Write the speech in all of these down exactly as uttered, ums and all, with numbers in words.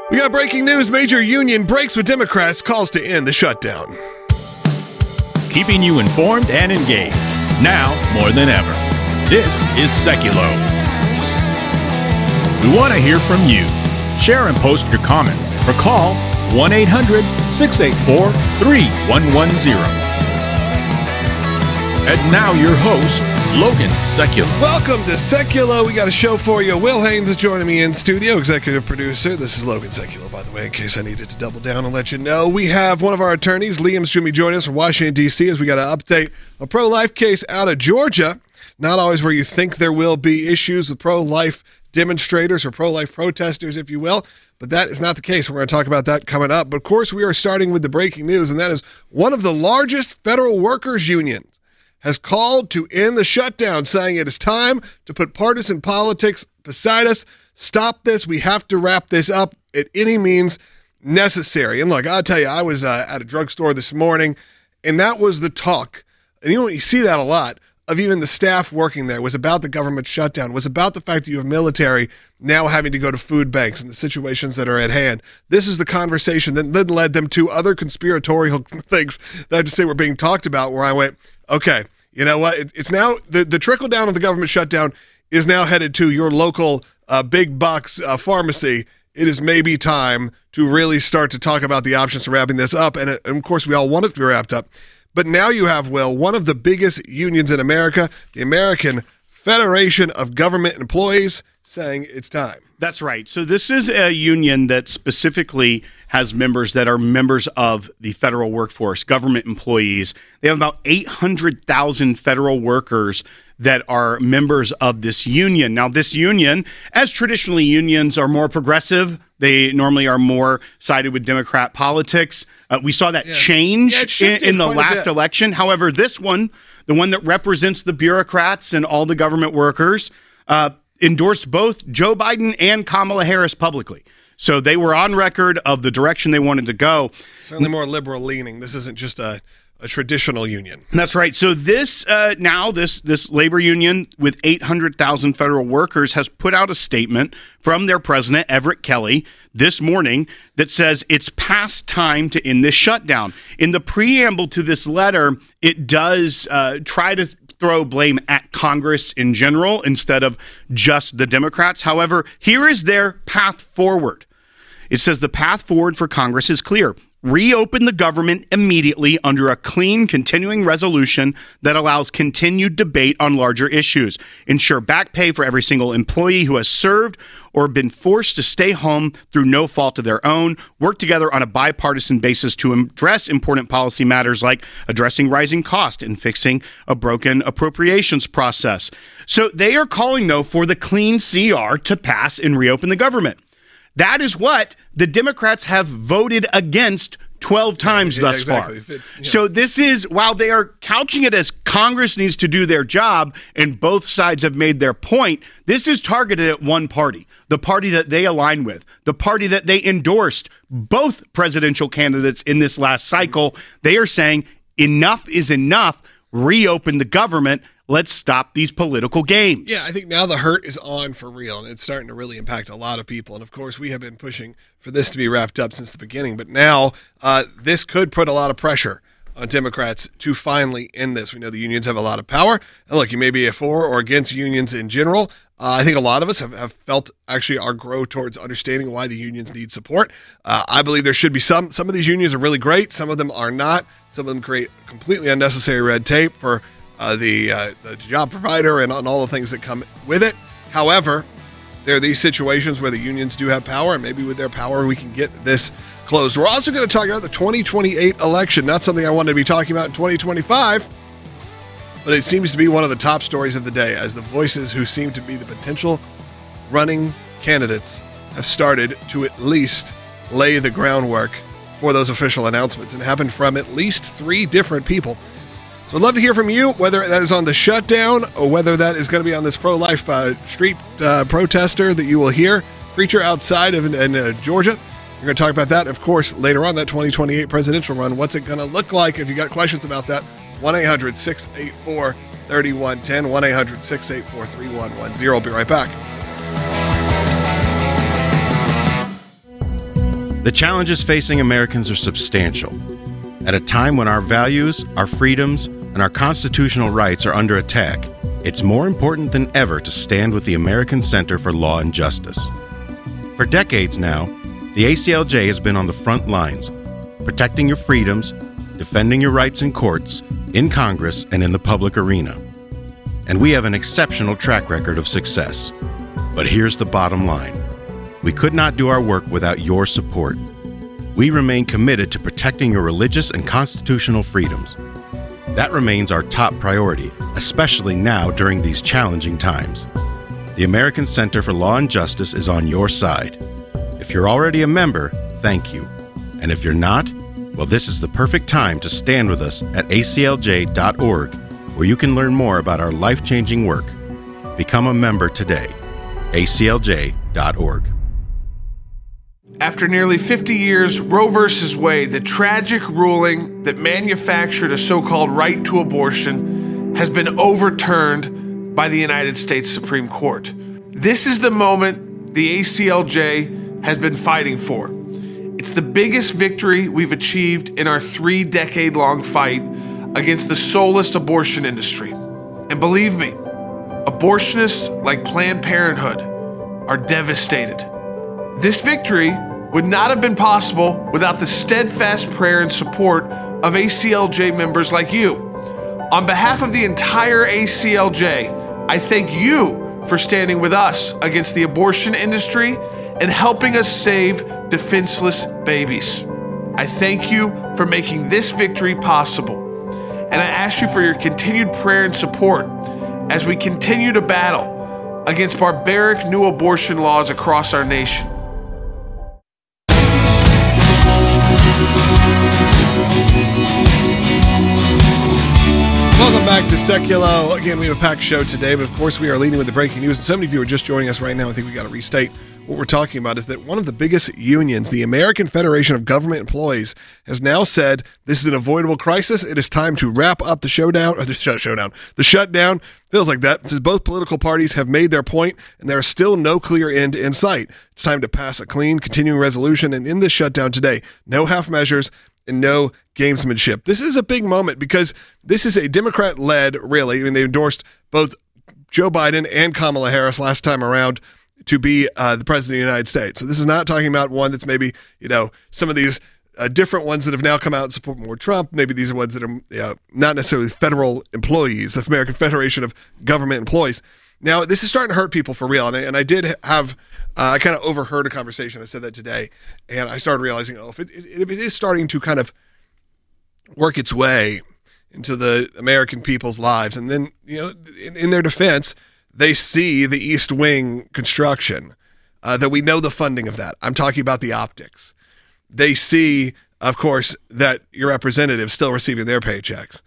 We got breaking news. Major union breaks with Democrats, calls to end the shutdown. Keeping you informed and engaged, now more than ever. This is Seculo. We want to hear from you. Share and post your comments or call one eight hundred, six eight four, three one one zero. And now your host, Logan Seculo. Welcome to Seculo. We got a show for you. Will Haynes is joining me in studio, executive producer. This is Logan Seculo, by the way, in case I needed to double down and let you know. We have one of our attorneys, Liam Strumi, joining us from Washington, D C, as we got to update a pro-life case out of Georgia. Not always where you think there will be issues with pro-life demonstrators or pro-life protesters, if you will, but that is not the case. We're going to talk about that coming up. But, of course, we are starting with the breaking news, and that is one of the largest federal workers' unions has called to end the shutdown, saying it is time to put partisan politics beside us. Stop this. We have to wrap this up at any means necessary. And look, I'll tell you, I was uh, at a drugstore this morning, and that was the talk. And you know, you see that a lot of even the staff working there was about the government shutdown, was about the fact that you have military now having to go to food banks and the situations that are at hand. This is the conversation that then led them to other conspiratorial things that I have to say were being talked about, where I went, okay, you know what? It, it's now the, the trickle down of the government shutdown is now headed to your local uh, big box uh, pharmacy. It is maybe time to really start to talk about the options for wrapping this up. And, and of course, we all want it to be wrapped up. But now you have, Will, one of the biggest unions in America, the American Federation of Government Employees, saying it's time. That's right. So this is a union that specifically has members that are members of the federal workforce, government employees. They have about eight hundred thousand federal workers that are members of this union. Now, this union, as traditionally unions are more progressive, they normally are more sided with Democrat politics. Uh, we saw that yeah. change yeah, in, in the last election. However, this one, the one that represents the bureaucrats and all the government workers, uh, endorsed both Joe Biden and Kamala Harris publicly. So they were on record of the direction they wanted to go. Certainly more liberal leaning. This isn't just a, a traditional union. That's right. So this uh, now, this this labor union with eight hundred thousand federal workers has put out a statement from their president, Everett Kelly, this morning that says it's past time to end this shutdown. In the preamble to this letter, it does uh, try to throw blame at Congress in general instead of just the Democrats. However, here is their path forward. It says the path forward for Congress is clear. Reopen the government immediately under a clean, continuing resolution that allows continued debate on larger issues. Ensure back pay for every single employee who has served or been forced to stay home through no fault of their own. Work together on a bipartisan basis to address important policy matters like addressing rising costs and fixing a broken appropriations process. So they are calling, though, for the clean C R to pass and reopen the government. That is what the Democrats have voted against twelve times yeah, thus exactly. far. It, yeah. So this is, while they are couching it as Congress needs to do their job, and both sides have made their point, this is targeted at one party, the party that they align with, the party that they endorsed both presidential candidates in this last cycle. They are saying enough is enough. Reopen the government. Let's stop these political games. Yeah, I think now the hurt is on for real, and it's starting to really impact a lot of people. And, of course, we have been pushing for this to be wrapped up since the beginning. But now uh, this could put a lot of pressure on Democrats to finally end this. We know the unions have a lot of power. And, look, you may be for or against unions in general. Uh, I think a lot of us have, have felt actually our grow towards understanding why the unions need support. Uh, I believe there should be some. Some of these unions are really great. Some of them are not. Some of them create completely unnecessary red tape for Uh, the uh, the job provider and, and all the things that come with it. However, there are these situations where the unions do have power, and maybe with their power we can get this closed. We're also going to talk about the twenty twenty-eight election. Not something I wanted to be talking about in twenty twenty-five, but it seems to be one of the top stories of the day, as the voices who seem to be the potential running candidates have started to at least lay the groundwork for those official announcements, and happened from at least three different people. So I'd love to hear from you, whether that is on the shutdown or whether that is going to be on this pro-life uh, street uh, protester that you will hear, preacher outside of in, uh, Georgia. We're going to talk about that, of course, later on, that twenty twenty-eight presidential run. What's it going to look like? If you got questions about that, one eight hundred six eight four three one one zero, one eight hundred six eight four three one one zero. I'll be right back. The challenges facing Americans are substantial. At a time when our values, our freedoms, and our constitutional rights are under attack, it's more important than ever to stand with the American Center for Law and Justice. For decades now, the A C L J has been on the front lines, protecting your freedoms, defending your rights in courts, in Congress, and in the public arena. And we have an exceptional track record of success. But here's the bottom line. We could not do our work without your support. We remain committed to protecting your religious and constitutional freedoms. That remains our top priority, especially now during these challenging times. The American Center for Law and Justice is on your side. If you're already a member, thank you. And if you're not, well, this is the perfect time to stand with us at A C L J dot org, where you can learn more about our life-changing work. Become a member today. A C L J dot org. After nearly fifty years, Roe versus Wade, the tragic ruling that manufactured a so-called right to abortion, has been overturned by the United States Supreme Court. This is the moment the A C L J has been fighting for. It's the biggest victory we've achieved in our three-decade-long fight against the soulless abortion industry. And believe me, abortionists like Planned Parenthood are devastated. This victory would not have been possible without the steadfast prayer and support of A C L J members like you. On behalf of the entire A C L J, I thank you for standing with us against the abortion industry and helping us save defenseless babies. I thank you for making this victory possible. And I ask you for your continued prayer and support as we continue to battle against barbaric new abortion laws across our nation. Welcome back to Seculo. Again, we have a packed show today, but of course we are leading with the breaking news. And so many of you are just joining us right now. I think we got to restate what we're talking about is that one of the biggest unions, the American Federation of Government Employees, has now said this is an avoidable crisis. It is time to wrap up the showdown, or the sh- showdown, the shutdown. Feels like that. Since both political parties have made their point, and there is still no clear end in sight. It's time to pass a clean, continuing resolution. And in this shutdown today, no half measures and no gamesmanship. This is a big moment because this is a Democrat-led, really. I mean, they endorsed both Joe Biden and Kamala Harris last time around to be uh, the president of the United States. So this is not talking about one that's maybe, you know, some of these uh, different ones that have now come out and support more Trump. Maybe these are ones that are you know, not necessarily federal employees, the American Federation of Government Employees. Now, this is starting to hurt people for real. And I, and I did have, uh, I kind of overheard a conversation. I said that today. And I started realizing, oh, if it, if it is starting to kind of work its way into the American people's lives, and then, you know, in, in their defense, they see the East Wing construction, uh, that we know the funding of that. I'm talking about the optics. They see, of course, that your representatives still receiving their paychecks.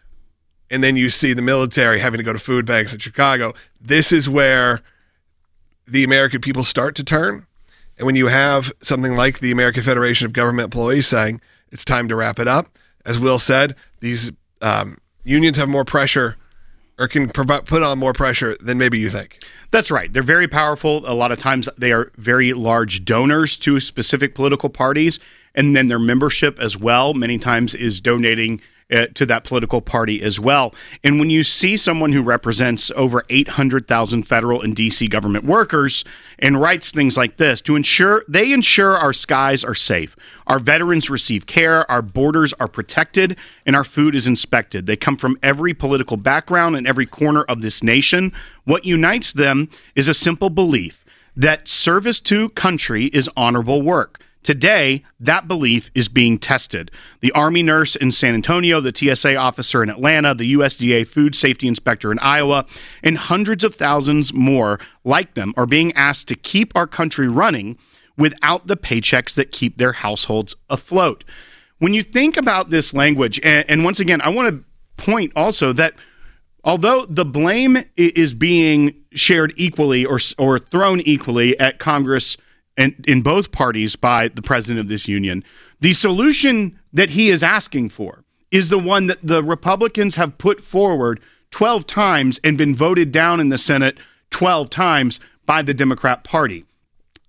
And then you see the military having to go to food banks in Chicago. This is where the American people start to turn. And when you have something like the American Federation of Government Employees saying it's time to wrap it up, as Will said, these um, unions have more pressure or can provide, put on more pressure than maybe you think. That's right. They're very powerful. A lot of times they are very large donors to specific political parties, and then their membership as well many times is donating uh, to that political party as well. And when you see someone who represents over eight hundred thousand federal and D C government workers and writes things like this to ensure they ensure our skies are safe, our veterans receive care, our borders are protected, and our food is inspected. They come from every political background and every corner of this nation. What unites them is a simple belief that service to country is honorable work. Today, that belief is being tested. The Army nurse in San Antonio, the T S A officer in Atlanta, the U S D A food safety inspector in Iowa, and hundreds of thousands more like them are being asked to keep our country running without the paychecks that keep their households afloat. When you think about this language, and, and once again, I want to point also that although the blame is being shared equally or, or thrown equally at Congress and in both parties by the president of this union, the solution that he is asking for is the one that the Republicans have put forward twelve times and been voted down in the Senate twelve times by the Democrat Party.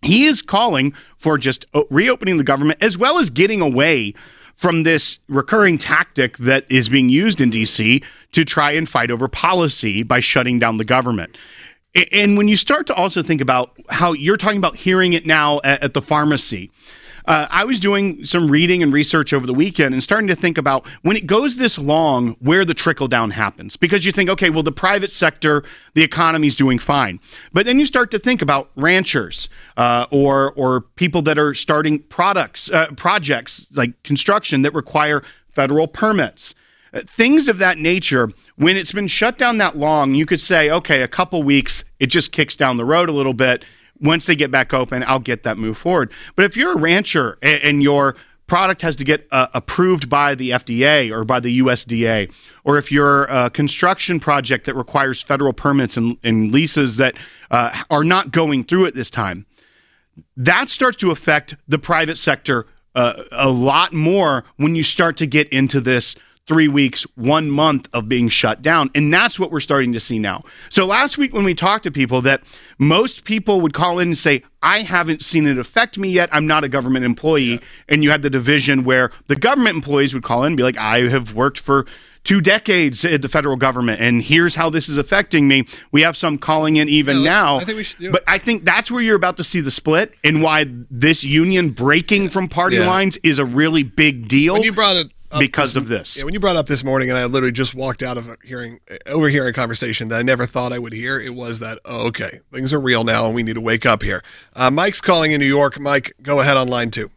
he is calling for just reopening the government as well as getting away from this recurring tactic that is being used in D C to try and fight over policy by shutting down the government. And when you start to also think about how you're talking about hearing it now at, at the pharmacy, uh, I was doing some reading and research over the weekend and starting to think about when it goes this long, where the trickle down happens. Because you think, okay, well, the private sector, the economy is doing fine. But then you start to think about ranchers uh, or or people that are starting products, uh, projects like construction that require federal permits. Uh, things of that nature, when it's been shut down that long, you could say, okay, a couple weeks, it just kicks down the road a little bit. Once they get back open, I'll get that move forward. But if you're a rancher and, and your product has to get uh, approved by the F D A or by the U S D A, or if you're a construction project that requires federal permits and, and leases that uh, are not going through at this time, that starts to affect the private sector uh, a lot more when you start to get into this three weeks, one month of being shut down. And that's what we're starting to see now. So last week when we talked to people, that most people would call in and say, I haven't seen it affect me yet. I'm not a government employee. Yeah. And you had the division where the government employees would call in and be like, I have worked for two decades at the federal government, and here's how this is affecting me. We have some calling in even yeah, now. I think we should do but it. I think that's where you're about to see the split and why this union breaking yeah. from party yeah. lines is a really big deal. When you brought it because this, of this. Yeah, when you brought up this morning, and I literally just walked out of hearing, overhearing a conversation that I never thought I would hear, it was that, oh, okay, things are real now, and we need to wake up here. Uh, Mike's calling in New York. Mike, go ahead on line two.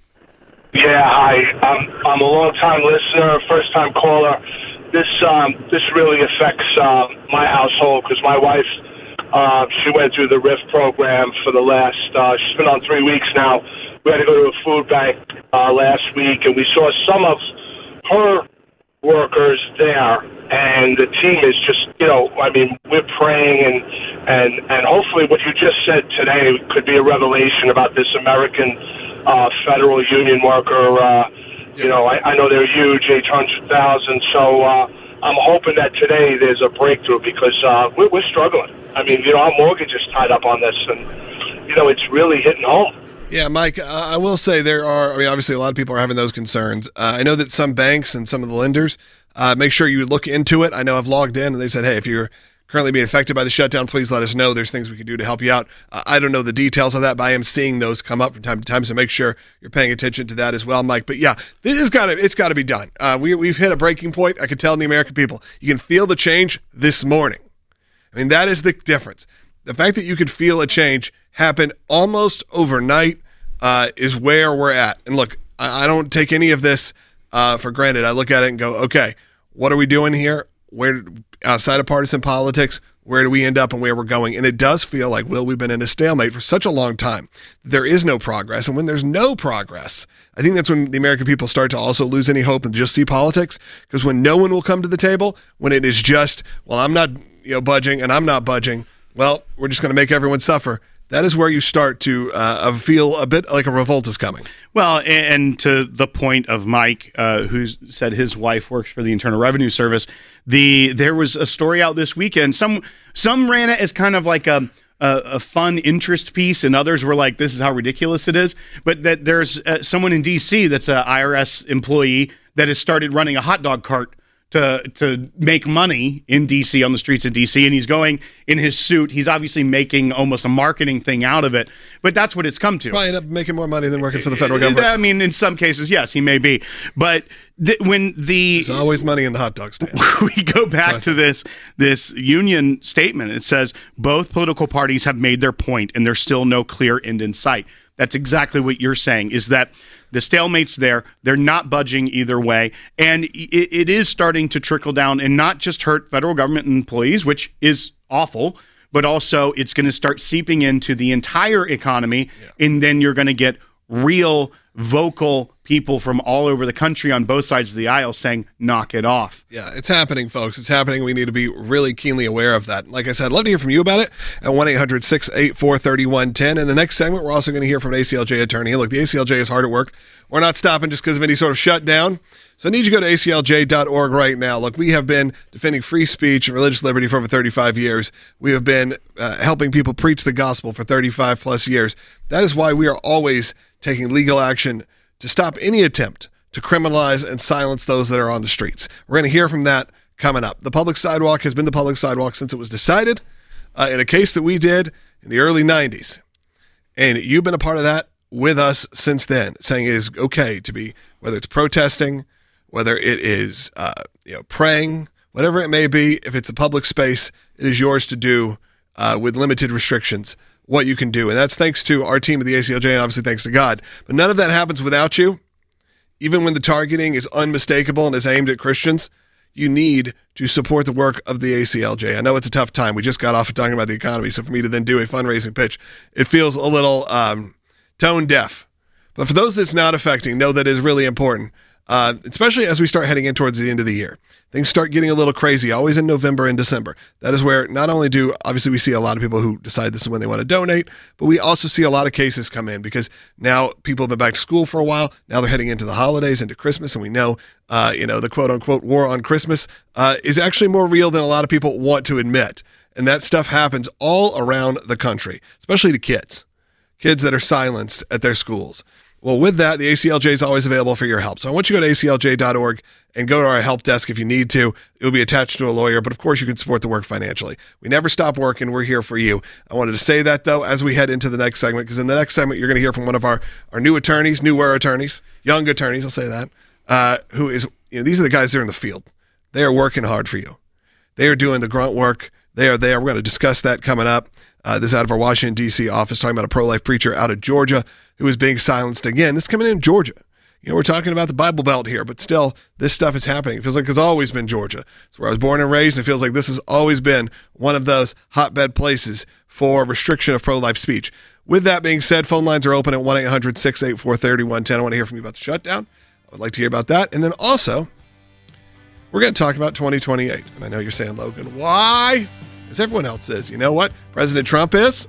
Yeah, hi. I'm, I'm a long-time listener, first-time caller. This um, this really affects uh, my household because my wife, uh, she went through the R I F program for the last, uh, she's been on three weeks now. We had to go to a food bank uh, last week, and we saw some of her workers there, and the team is just, you know, I mean, we're praying, and, and, and hopefully what you just said today could be a revelation about this American uh, federal union worker. Uh, you know, I, I know they're huge, eight hundred thousand, so uh, I'm hoping that today there's a breakthrough because uh, we're, we're struggling. I mean, you know, our mortgage is tied up on this, and, you know, it's really hitting home. Yeah, Mike, uh, I will say there are, I mean, obviously a lot of people are having those concerns. Uh, I know that some banks and some of the lenders, uh, make sure you look into it. I know I've logged in and they said, hey, if you're currently being affected by the shutdown, please let us know. There's things we can do to help you out. Uh, I don't know the details of that, but I am seeing those come up from time to time, so make sure you're paying attention to that as well, Mike. But yeah, this is gotta, it's got to be done. Uh, we, we've hit a breaking point. I can tell the American people, you can feel the change this morning. I mean, that is the difference. The fact that you could feel a change happen almost overnight Uh, is where we're at. And look, I, I don't take any of this uh, for granted. I look at it and go, okay, what are we doing here? Where, outside of partisan politics, where do we end up and where we're going? And it does feel like, Will, we've been in a stalemate for such a long time. There is no progress. And when there's no progress, I think that's when the American people start to also lose any hope and just see politics. Because when no one will come to the table, when it is just, well, I'm not you know, budging and I'm not budging, well, we're just going to make everyone suffer. That is where you start to uh, feel a bit like a revolt is coming. Well, and to the point of Mike, uh, who said his wife works for the Internal Revenue Service, the there was a story out this weekend. Some some ran it as kind of like a, a, a fun interest piece, and others were like, this is how ridiculous it is. But that there's uh, someone in D C that's an I R S employee that has started running a hot dog cart to to make money in D C, on the streets of D C, and he's going in his suit. He's obviously making almost a marketing thing out of it, but that's what it's come to. Probably end up making more money than working for the federal government. I mean, in some cases, yes, he may be. But th- when the... There's always money in the hot dog stand. We go back to this, this union statement. It says, both political parties have made their point, and there's still no clear end in sight. That's exactly what you're saying, is that the stalemate's there. They're not budging either way. And it, it is starting to trickle down and not just hurt federal government employees, which is awful, but also it's going to start seeping into the entire economy. Yeah. And then you're going to get real vocal people from all over the country on both sides of the aisle saying, knock it off. Yeah, it's happening, folks. It's happening. We need to be really keenly aware of that. Like I said, I'd love to hear from you about it at one eight hundred six eight four three one one zero. In the next segment, we're also going to hear from an A C L J attorney. Look, the A C L J is hard at work. We're not stopping just because of any sort of shutdown. So I need you to go to A C L J dot org right now. Look, we have been defending free speech and religious liberty for over thirty-five years. We have been uh, helping people preach the gospel for thirty-five plus years. That is why we are always taking legal action to stop any attempt to criminalize and silence those that are on the streets. We're going to hear from that coming up. The public sidewalk has been the public sidewalk since it was decided uh, in a case that we did in the early nineties. And you've been a part of that with us since then, saying it is okay to be, whether it's protesting, whether it is uh, you know, praying, whatever it may be, if it's a public space, it is yours to do uh, with limited restrictions what you can do. And that's thanks to our team at the A C L J and obviously thanks to God. But none of that happens without you. Even when the targeting is unmistakable and is aimed at Christians, you need to support the work of the A C L J. I know it's a tough time. We just got off of talking about the economy, so for me to then do a fundraising pitch, it feels a little um, tone deaf. But for those that's not affecting, know that it is really important, uh, especially as we start heading in towards the end of the year. Things start getting a little crazy, always in November and December. That is where not only do, obviously we see a lot of people who decide this is when they want to donate, but we also see a lot of cases come in because now people have been back to school for a while. Now they're heading into the holidays, into Christmas, and we know, uh, you know, the quote unquote war on Christmas uh, is actually more real than a lot of people want to admit. And that stuff happens all around the country, especially to kids, kids that are silenced at their schools. Well, with that, the A C L J is always available for your help. So I want you to go to A C L J dot org and go to our help desk if you need to. It will be attached to a lawyer, but of course you can support the work financially. We never stop working. We're here for you. I wanted to say that, though, as we head into the next segment, because in the next segment, you're going to hear from one of our, our new attorneys, newer attorneys, young attorneys, I'll say that, uh, who is, you know, these are the guys that are in the field. They are working hard for you. They are doing the grunt work. They are there. We're going to discuss that coming up. Uh, this is out of our Washington, D C office, talking about a pro-life preacher out of Georgia who is being silenced again. This is coming in Georgia. You know, we're talking about the Bible Belt here, but still, this stuff is happening. It feels like it's always been Georgia. It's where I was born and raised, and it feels like this has always been one of those hotbed places for restriction of pro-life speech. With that being said, phone lines are open at one eight hundred six eight four three one one zero. I want to hear from you about the shutdown. I would like to hear about that. And then also, we're going to talk about twenty twenty-eight. And I know you're saying, Logan, why? As everyone else is. You know what? President Trump is.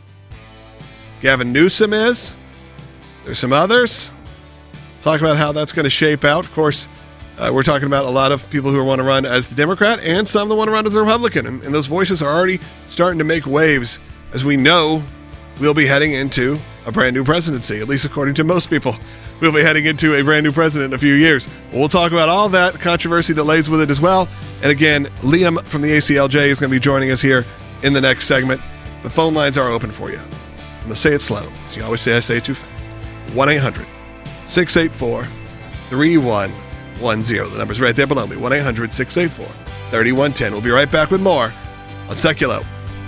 Gavin Newsom is. There's some others. Talk about how that's going to shape out. Of course, uh, we're talking about a lot of people who want to run as the Democrat and some that want to run as a Republican. And, and those voices are already starting to make waves as we know we'll be heading into a brand new presidency, at least according to most people. We'll be heading into a brand new president in a few years. We'll talk about all that controversy that lays with it as well. And again, Liam from the A C L J is going to be joining us here in the next segment. The phone lines are open for you. I'm going to say it slow, because you always say I say it too fast. one eight hundred six eight four three one one zero. The number's right there below me. one eight hundred six eight four three one one zero. We'll be right back with more on Seculo.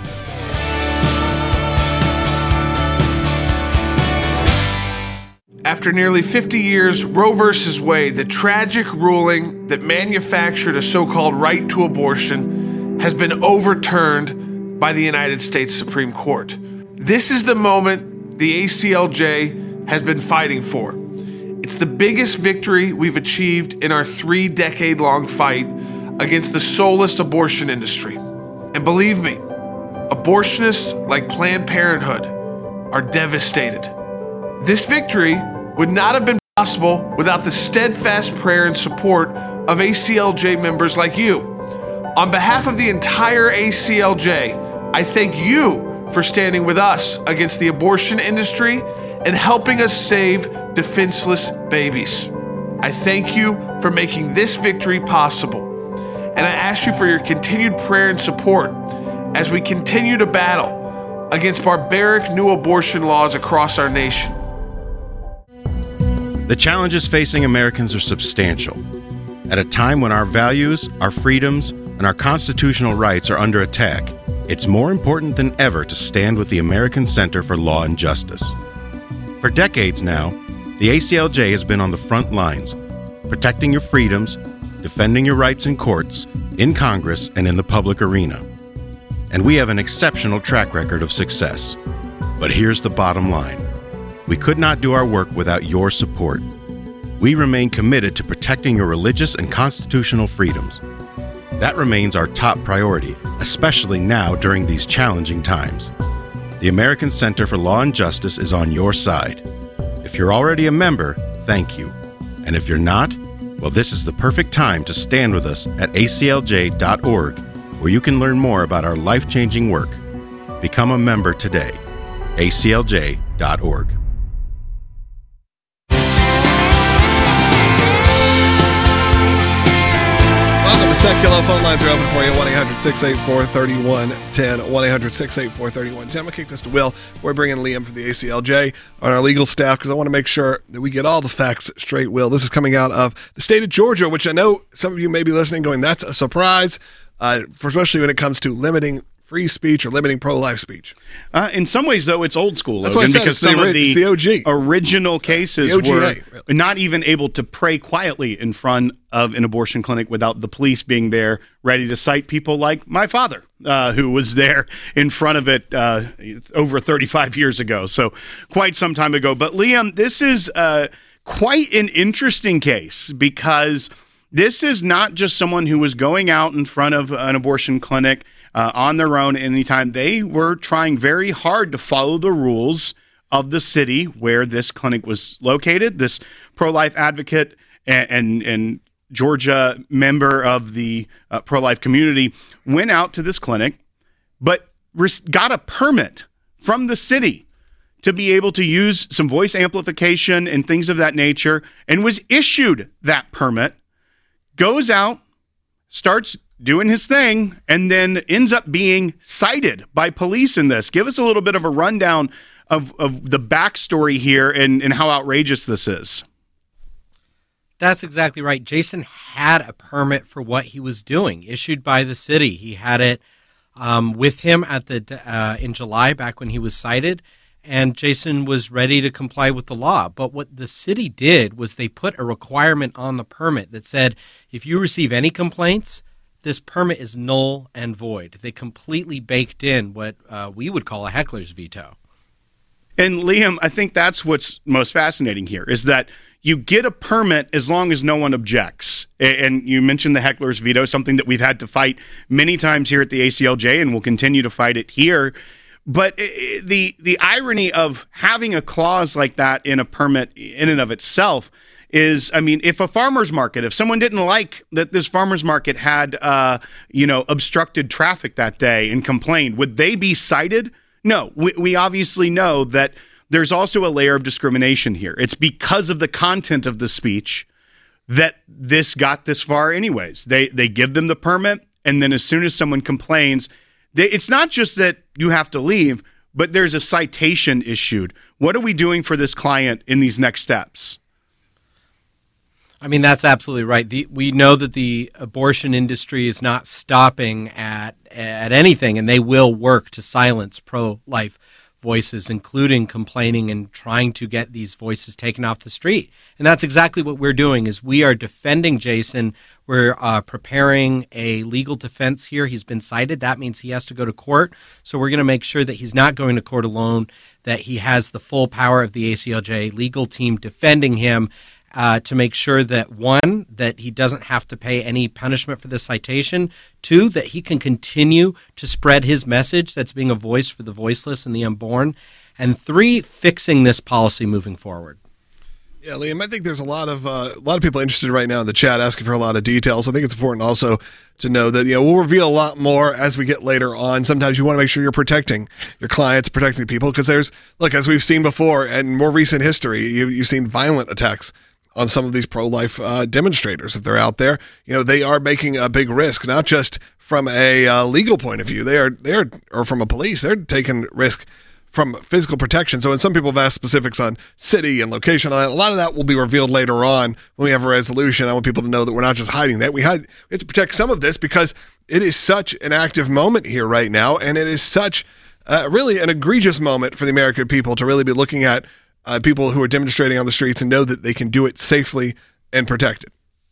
After nearly fifty years, Roe versus Wade, the tragic ruling that manufactured a so-called right to abortion, has been overturned by the United States Supreme Court. This is the moment the A C L J has been fighting for. It's the biggest victory we've achieved in our three-decade-long fight against the soulless abortion industry. And believe me, abortionists like Planned Parenthood are devastated. This victory would not have been possible without the steadfast prayer and support of A C L J members like you. On behalf of the entire A C L J, I thank you for standing with us against the abortion industry and helping us save defenseless babies. I thank you for making this victory possible. And I ask you for your continued prayer and support as we continue to battle against barbaric new abortion laws across our nation. The challenges facing Americans are substantial. At a time when our values, our freedoms, and our constitutional rights are under attack, it's more important than ever to stand with the American Center for Law and Justice. For decades now, the A C L J has been on the front lines, protecting your freedoms, defending your rights in courts, in Congress, and in the public arena. And we have an exceptional track record of success. But here's the bottom line. We could not do our work without your support. We remain committed to protecting your religious and constitutional freedoms. That remains our top priority, especially now during these challenging times. The American Center for Law and Justice is on your side. If you're already a member, thank you. And if you're not, well, this is the perfect time to stand with us at A C L J dot org, where you can learn more about our life-changing work. Become a member today. A C L J dot org. Welcome to Secular. Phone lines are open for you. one eight hundred six eight four three one one zero. one eight hundred six eight four three one one zero. I'm going to kick this to Will. We're bringing Liam from the A C L J on our legal staff because I want to make sure that we get all the facts straight, Will. This is coming out of the state of Georgia, which I know some of you may be listening going, that's a surprise, uh, for especially when it comes to limiting free speech or limiting pro-life speech. Uh, in some ways, though, it's old school, That's Logan, what I said. because It's some the, of the, it's the O G. original cases The O G A, were really. not even able to pray quietly in front of an abortion clinic without the police being there ready to cite people like my father, uh, who was there in front of it uh, over thirty-five years ago. So quite some time ago. But Liam, this is uh, quite an interesting case because this is not just someone who was going out in front of an abortion clinic Uh, on their own anytime. They were trying very hard to follow the rules of the city where this clinic was located. This pro-life advocate and, and, and Georgia member of the uh, pro-life community went out to this clinic, but res- got a permit from the city to be able to use some voice amplification and things of that nature, and was issued that permit, goes out, starts doing his thing, and then ends up being cited by police in this. Give us a little bit of a rundown of, of the backstory here and, and how outrageous this is. That's exactly right. Jason had a permit for what he was doing, issued by the city. He had it um, with him at the uh, in July, back when he was cited, and Jason was ready to comply with the law. But what the city did was they put a requirement on the permit that said, if you receive any complaints, this permit is null and void. They completely baked in what uh, we would call a heckler's veto. And Liam, I think that's what's most fascinating here, is that you get a permit as long as no one objects. And you mentioned the heckler's veto, something that we've had to fight many times here at the A C L J, and we'll continue to fight it here. But the the irony of having a clause like that in a permit in and of itself is, I mean, if a farmer's market, if someone didn't like that this farmer's market had, uh, you know, obstructed traffic that day and complained, would they be cited? No, we, we obviously know that there's also a layer of discrimination here. It's because of the content of the speech that this got this far anyways. They they give them the permit, and then as soon as someone complains, they, it's not just that you have to leave, but there's a citation issued. What are we doing for this client in these next steps? I mean, that's absolutely right. The, we know that the abortion industry is not stopping at at anything, and they will work to silence pro-life voices, including complaining and trying to get these voices taken off the street. And that's exactly what we're doing, is we are defending Jason. We're uh, preparing a legal defense here. He's been cited. That means he has to go to court. So we're going to make sure that he's not going to court alone, that he has the full power of the A C L J legal team defending him, Uh, to make sure that, one, that he doesn't have to pay any punishment for this citation, two, that he can continue to spread his message that's being a voice for the voiceless and the unborn, and three, fixing this policy moving forward. Yeah, Liam, I think there's a lot of uh, a lot of people interested right now in the chat asking for a lot of details. I think it's important also to know that, you know, we'll reveal a lot more as we get later on. Sometimes you want to make sure you're protecting your clients, protecting people, because there's, look, as we've seen before and more recent history, you, you've seen violent attacks on some of these pro-life uh, demonstrators. If they're out there, you know, they are making a big risk, not just from a uh, legal point of view. They are, they are, or from a police, they're taking risk from physical protection. So when some people have asked specifics on city and location, a lot of that will be revealed later on when we have a resolution. I want people to know that we're not just hiding that. We, hide, we have to protect some of this because it is such an active moment here right now, and it is such uh, really an egregious moment for the American people to really be looking at Uh, people who are demonstrating on the streets and know that they can do it safely and protected.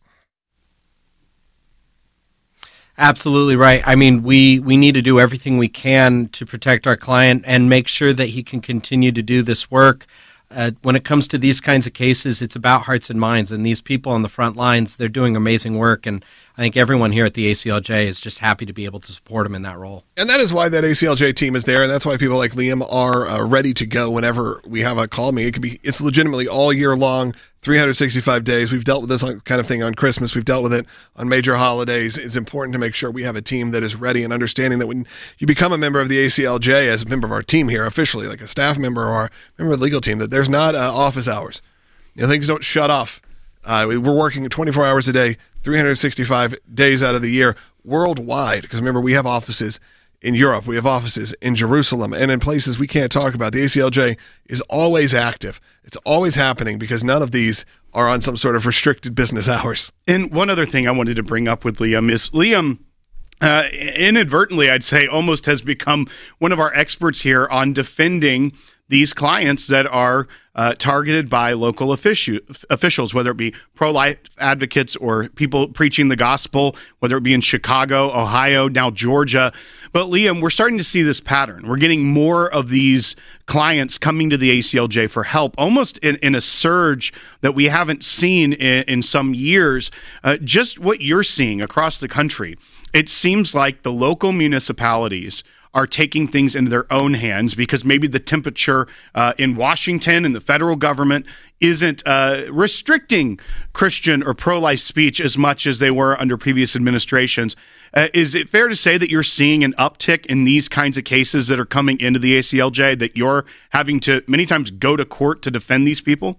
Absolutely right. I mean, we, we need to do everything we can to protect our client and make sure that he can continue to do this work. Uh, when it comes to these kinds of cases, it's about hearts and minds, and these people on the front lines, they're doing amazing work, and I think everyone here at the A C L J is just happy to be able to support him in that role. And that is why that A C L J team is there, and that's why people like Liam are uh, ready to go whenever we have a call me. It could be, it's legitimately all year long, three hundred sixty-five days. We've dealt with this kind of thing on Christmas. We've dealt with it on major holidays. It's important to make sure we have a team that is ready and understanding that when you become a member of the A C L J, as a member of our team here officially, like a staff member or a member of the legal team, that there's not uh, office hours. You know, things don't shut off. Uh, we're working twenty-four hours a day, three hundred sixty-five days out of the year, worldwide. Because remember, we have offices in Europe, we have offices in Jerusalem, and in places we can't talk about. The A C L J is always active. It's always happening because none of these are on some sort of restricted business hours. And one other thing I wanted to bring up with Liam is Liam, uh, inadvertently, I'd say, almost has become one of our experts here on defending these clients that are uh, targeted by local offici- officials, whether it be pro-life advocates or people preaching the gospel, whether it be in Chicago, Ohio, now Georgia. But Liam, we're starting to see this pattern. We're getting more of these clients coming to the A C L J for help, almost in, in a surge that we haven't seen in, in some years. Uh, just what you're seeing across the country, it seems like the local municipalities are taking things into their own hands because maybe the temperature uh, in Washington and the federal government isn't uh, restricting Christian or pro-life speech as much as they were under previous administrations. Uh, is it fair to say that you're seeing an uptick in these kinds of cases that are coming into the A C L J, that you're having to many times go to court to defend these people?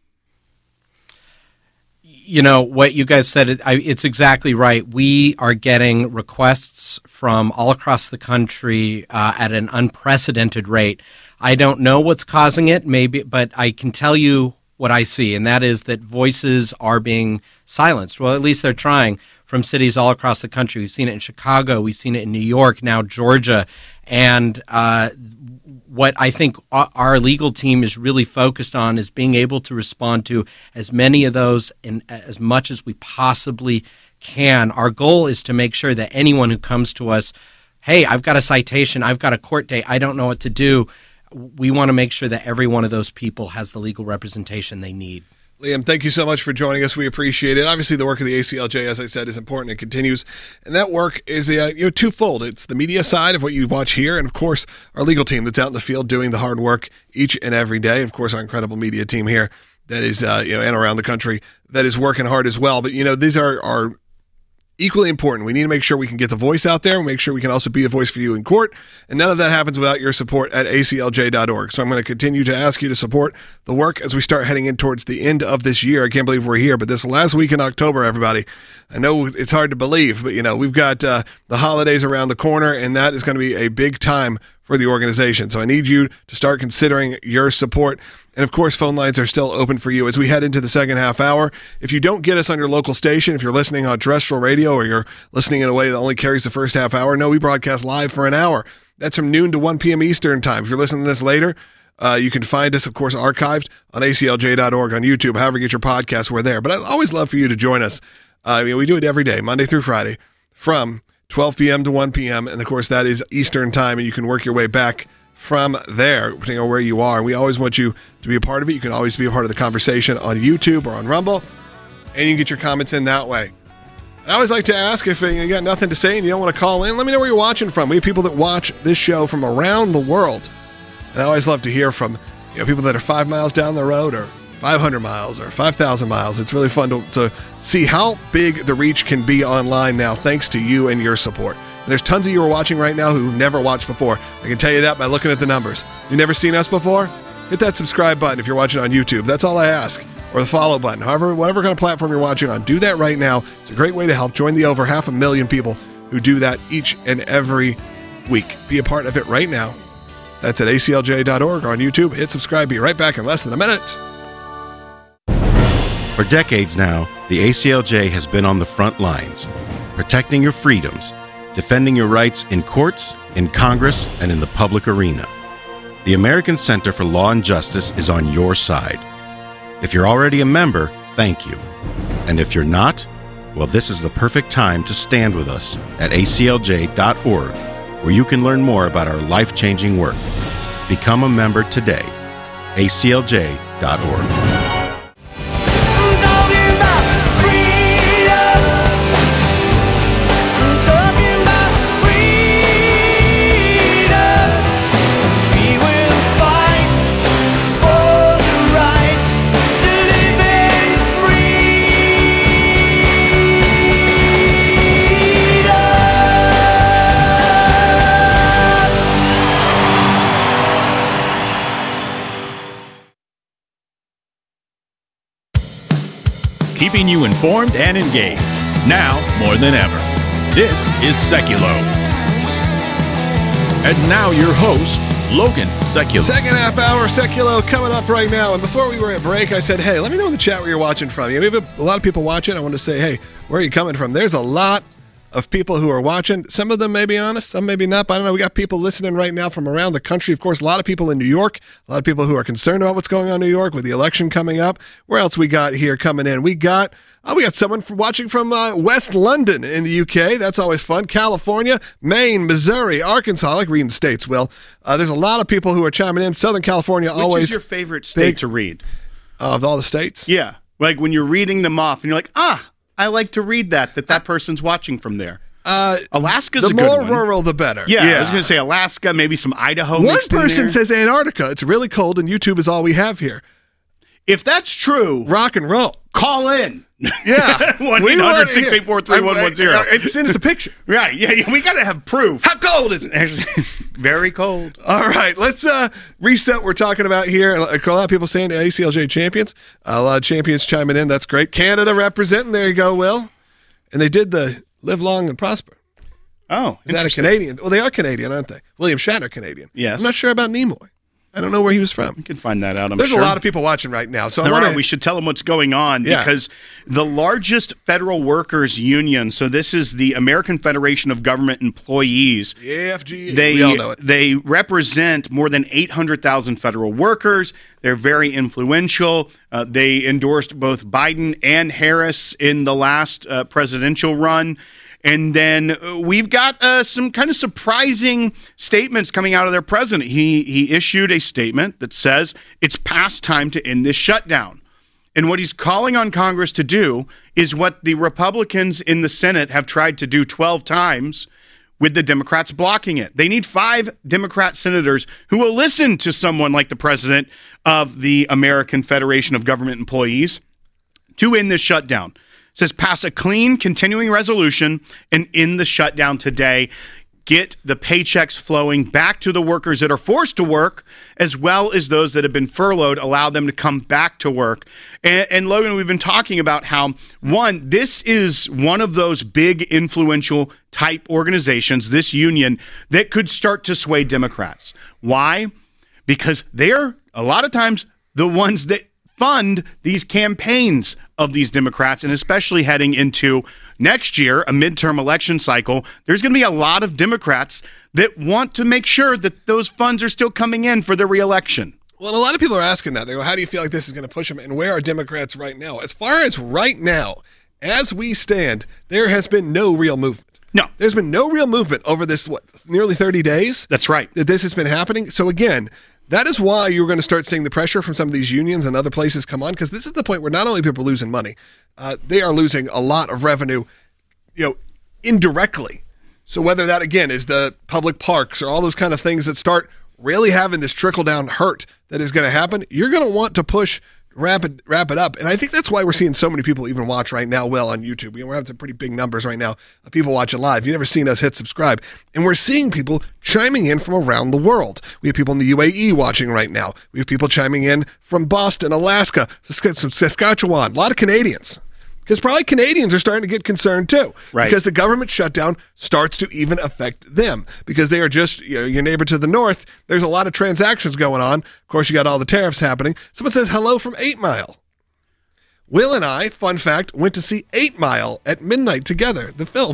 You know, what you guys said, it, I, it's exactly right. We are getting requests from all across the country uh, at an unprecedented rate. I don't know what's causing it, maybe, but I can tell you what I see, and that is that voices are being silenced. Well, at least they're trying, from cities all across the country. We've seen it in Chicago. We've seen it in New York, now Georgia. And uh, what I think our legal team is really focused on is being able to respond to as many of those and as much as we possibly can. Our goal is to make sure that anyone who comes to us, hey, I've got a citation, I've got a court date, I don't know what to do, we want to make sure that every one of those people has the legal representation they need. Liam, thank you so much for joining us. We appreciate it. Obviously, the work of the A C L J, as I said, is important and continues. And that work is uh, you know twofold. It's the media side of what you watch here, and of course, our legal team that's out in the field doing the hard work each and every day. And of course, our incredible media team here that is uh, you know and around the country that is working hard as well. But you know, these are are equally important. We need to make sure we can get the voice out there and make sure we can also be a voice for you in court. And none of that happens without your support at A C L J dot org. So I'm going to continue to ask you to support the work as we start heading in towards the end of this year. I can't believe we're here, but this last week in October, everybody, I know it's hard to believe, but you know, we've got uh, the holidays around the corner, and that is going to be a big time for the organization. So I need you to start considering your support. And of course, phone lines are still open for you as we head into the second half hour. If you don't get us on your local station, if you're listening on terrestrial radio or you're listening in a way that only carries the first half hour, no, we broadcast live for an hour. That's from noon to one p.m. Eastern time. If you're listening to this later, uh, you can find us, of course, archived on A C L J dot org on YouTube. However you get your podcasts, we're there. But I'd always love for you to join us. Uh, I mean, we do it every day, Monday through Friday, from twelve p.m. to one p.m. And of course, that is Eastern time, and you can work your way back from there, depending on where you are. And we always want you to be a part of it. You can always be a part of the conversation on YouTube or on Rumble, and you can get your comments in that way. I always like to ask, if you got nothing to say and you don't want to call in, let me know where you're watching from. We have people that watch this show from around the world. And I always love to hear from you know people that are five miles down the road or five hundred miles or five thousand miles. It's really fun to, to see how big the reach can be online now, thanks to you and your support. There's tons of you who are watching right now who never watched before. I can tell you that by looking at the numbers. You've never seen us before? Hit that subscribe button if you're watching on YouTube. That's all I ask. Or the follow button. However, whatever kind of platform you're watching on, do that right now. It's a great way to help join the over half a million people who do that each and every week. Be a part of it right now. That's at A C L J dot org or on YouTube. Hit subscribe. Be right back in less than a minute. For decades now, the A C L J has been on the front lines, protecting your freedoms, defending your rights in courts, in Congress, and in the public arena. The American Center for Law and Justice is on your side. If you're already a member, thank you. And if you're not, well, this is the perfect time to stand with us at A C L J dot org, where you can learn more about our life-changing work. Become a member today. A C L J dot org. keeping you informed and engaged. Now more than ever. This is Seculo. And now your host, Logan Seculo. Second half hour Seculo coming up right now. And before we were at break, I said, hey, let me know in the chat where you're watching from. We have a lot of people watching. I want to say, hey, where are you coming from? There's a lot of people who are watching. Some of them may be honest, some maybe not, but I don't know. We got people listening right now from around the country. Of course, a lot of people in New York, a lot of people who are concerned about what's going on in New York with the election coming up. Where else we got here coming in? We got oh, we got someone from watching from uh, West London in the U K. That's always fun. California, Maine, Missouri, Arkansas. I like reading states, Will. Uh, there's a lot of people who are chiming in. Southern California Which always. Which is your favorite state big, to read? Uh, of all the states? Yeah. Like when you're reading them off and you're like, ah, I like to read that, that that person's watching from there. Uh, Alaska's the a good more one. rural, the better. Yeah, yeah. I was going to say Alaska, maybe some Idaho. One mixed in person there. says Antarctica. It's really cold, and YouTube is all we have here. If that's true, rock and roll. Call in. Yeah. one eight hundred six eight four three one one zero. Send us a picture. Right. Yeah, yeah. We got to have proof. How cold is it? Very cold. All right. Let's uh, reset what we're talking about here. A lot of people saying A C L J champions. A lot of champions chiming in. That's great. Canada representing. There you go, Will. And they did the live long and prosper. Oh. Is that a Canadian? Well, they are Canadian, aren't they? William Shatner, Canadian. Yes. I'm not sure about Nimoy. I don't know where he was from. You can find that out, I'm There's sure. a lot of people watching right now. So there I wanna, are. We should tell them what's going on yeah. because the largest federal workers union, so this is the American Federation of Government Employees. The A F G E. They, we all know it. They represent more than eight hundred thousand federal workers. They're very influential. Uh, they endorsed both Biden and Harris in the last uh, presidential run. And then we've got uh, some kind of surprising statements coming out of their president. He he issued a statement that says it's past time to end this shutdown. And what he's calling on Congress to do is what the Republicans in the Senate have tried to do twelve times with the Democrats blocking it. They need five Democrat senators who will listen to someone like the president of the American Federation of Government Employees to end this shutdown. It says pass a clean, continuing resolution and end the shutdown today. Get the paychecks flowing back to the workers that are forced to work, as well as those that have been furloughed, allow them to come back to work. And, and Logan, we've been talking about how, one, this is one of those big influential type organizations, this union, that could start to sway Democrats. Why? Because they're, a lot of times, the ones that fund these campaigns of these Democrats, and especially heading into next year, a midterm election cycle, there's going to be a lot of Democrats that want to make sure that those funds are still coming in for their reelection. Well, a lot of people are asking that. They go, how do you feel like this is going to push them? And where are Democrats right now? As far as right now, as we stand, there has been no real movement. No. There's been no real movement over this, what, nearly thirty days? That's right. That this has been happening. So again, that is why you're going to start seeing the pressure from some of these unions and other places come on, because this is the point where not only people are losing money, uh, they are losing a lot of revenue, you know, indirectly. So whether that, again, is the public parks or all those kind of things that start really having this trickle-down hurt that is going to happen, you're going to want to push wrap it, wrap it up. And I think that's why we're seeing so many people even watch right now, well, on YouTube. We're having some pretty big numbers right now of people watching live. If you've never seen us, hit subscribe. And we're seeing people chiming in from around the world. We have people in the U A E watching right now. We have people chiming in from Boston, Alaska, Saskatchewan, a lot of Canadians. Because probably Canadians are starting to get concerned too. Right. Because the government shutdown starts to even affect them. Because they are just, you know, your neighbor to the north, there's a lot of transactions going on. Of course, you got all the tariffs happening. Someone says hello from eight mile. Will and I, fun fact, went to see eight mile at midnight together, the film.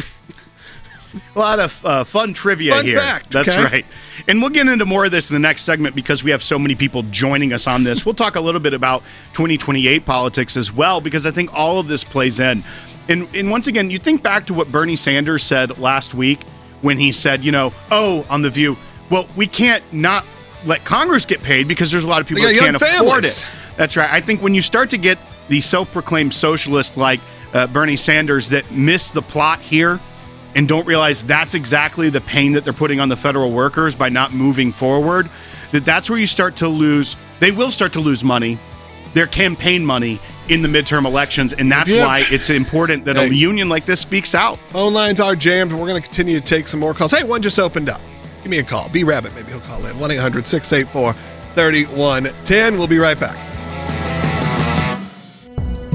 A lot of uh, fun trivia fun here. Fact, That's okay? right. And we'll get into more of this in the next segment because we have so many people joining us on this. We'll talk a little bit about twenty twenty-eight politics as well, because I think all of this plays in. And, and once again, you think back to what Bernie Sanders said last week when he said, you know, oh, on The View, well, we can't not let Congress get paid because there's a lot of people They that got can't young afford families. it. That's right. I think when you start to get the self-proclaimed socialists like uh, Bernie Sanders that miss the plot here and don't realize that's exactly the pain that they're putting on the federal workers by not moving forward, that that's where you start to lose, they will start to lose money, their campaign money in the midterm elections, and that's Yep. why it's important that Hey. a union like this speaks out. Phone lines are jammed, and we're going to continue to take some more calls. Hey, one just opened up. Give me a call. B Rabbit, maybe he'll call in. one eight hundred six eight four three one one zero. We'll be right back.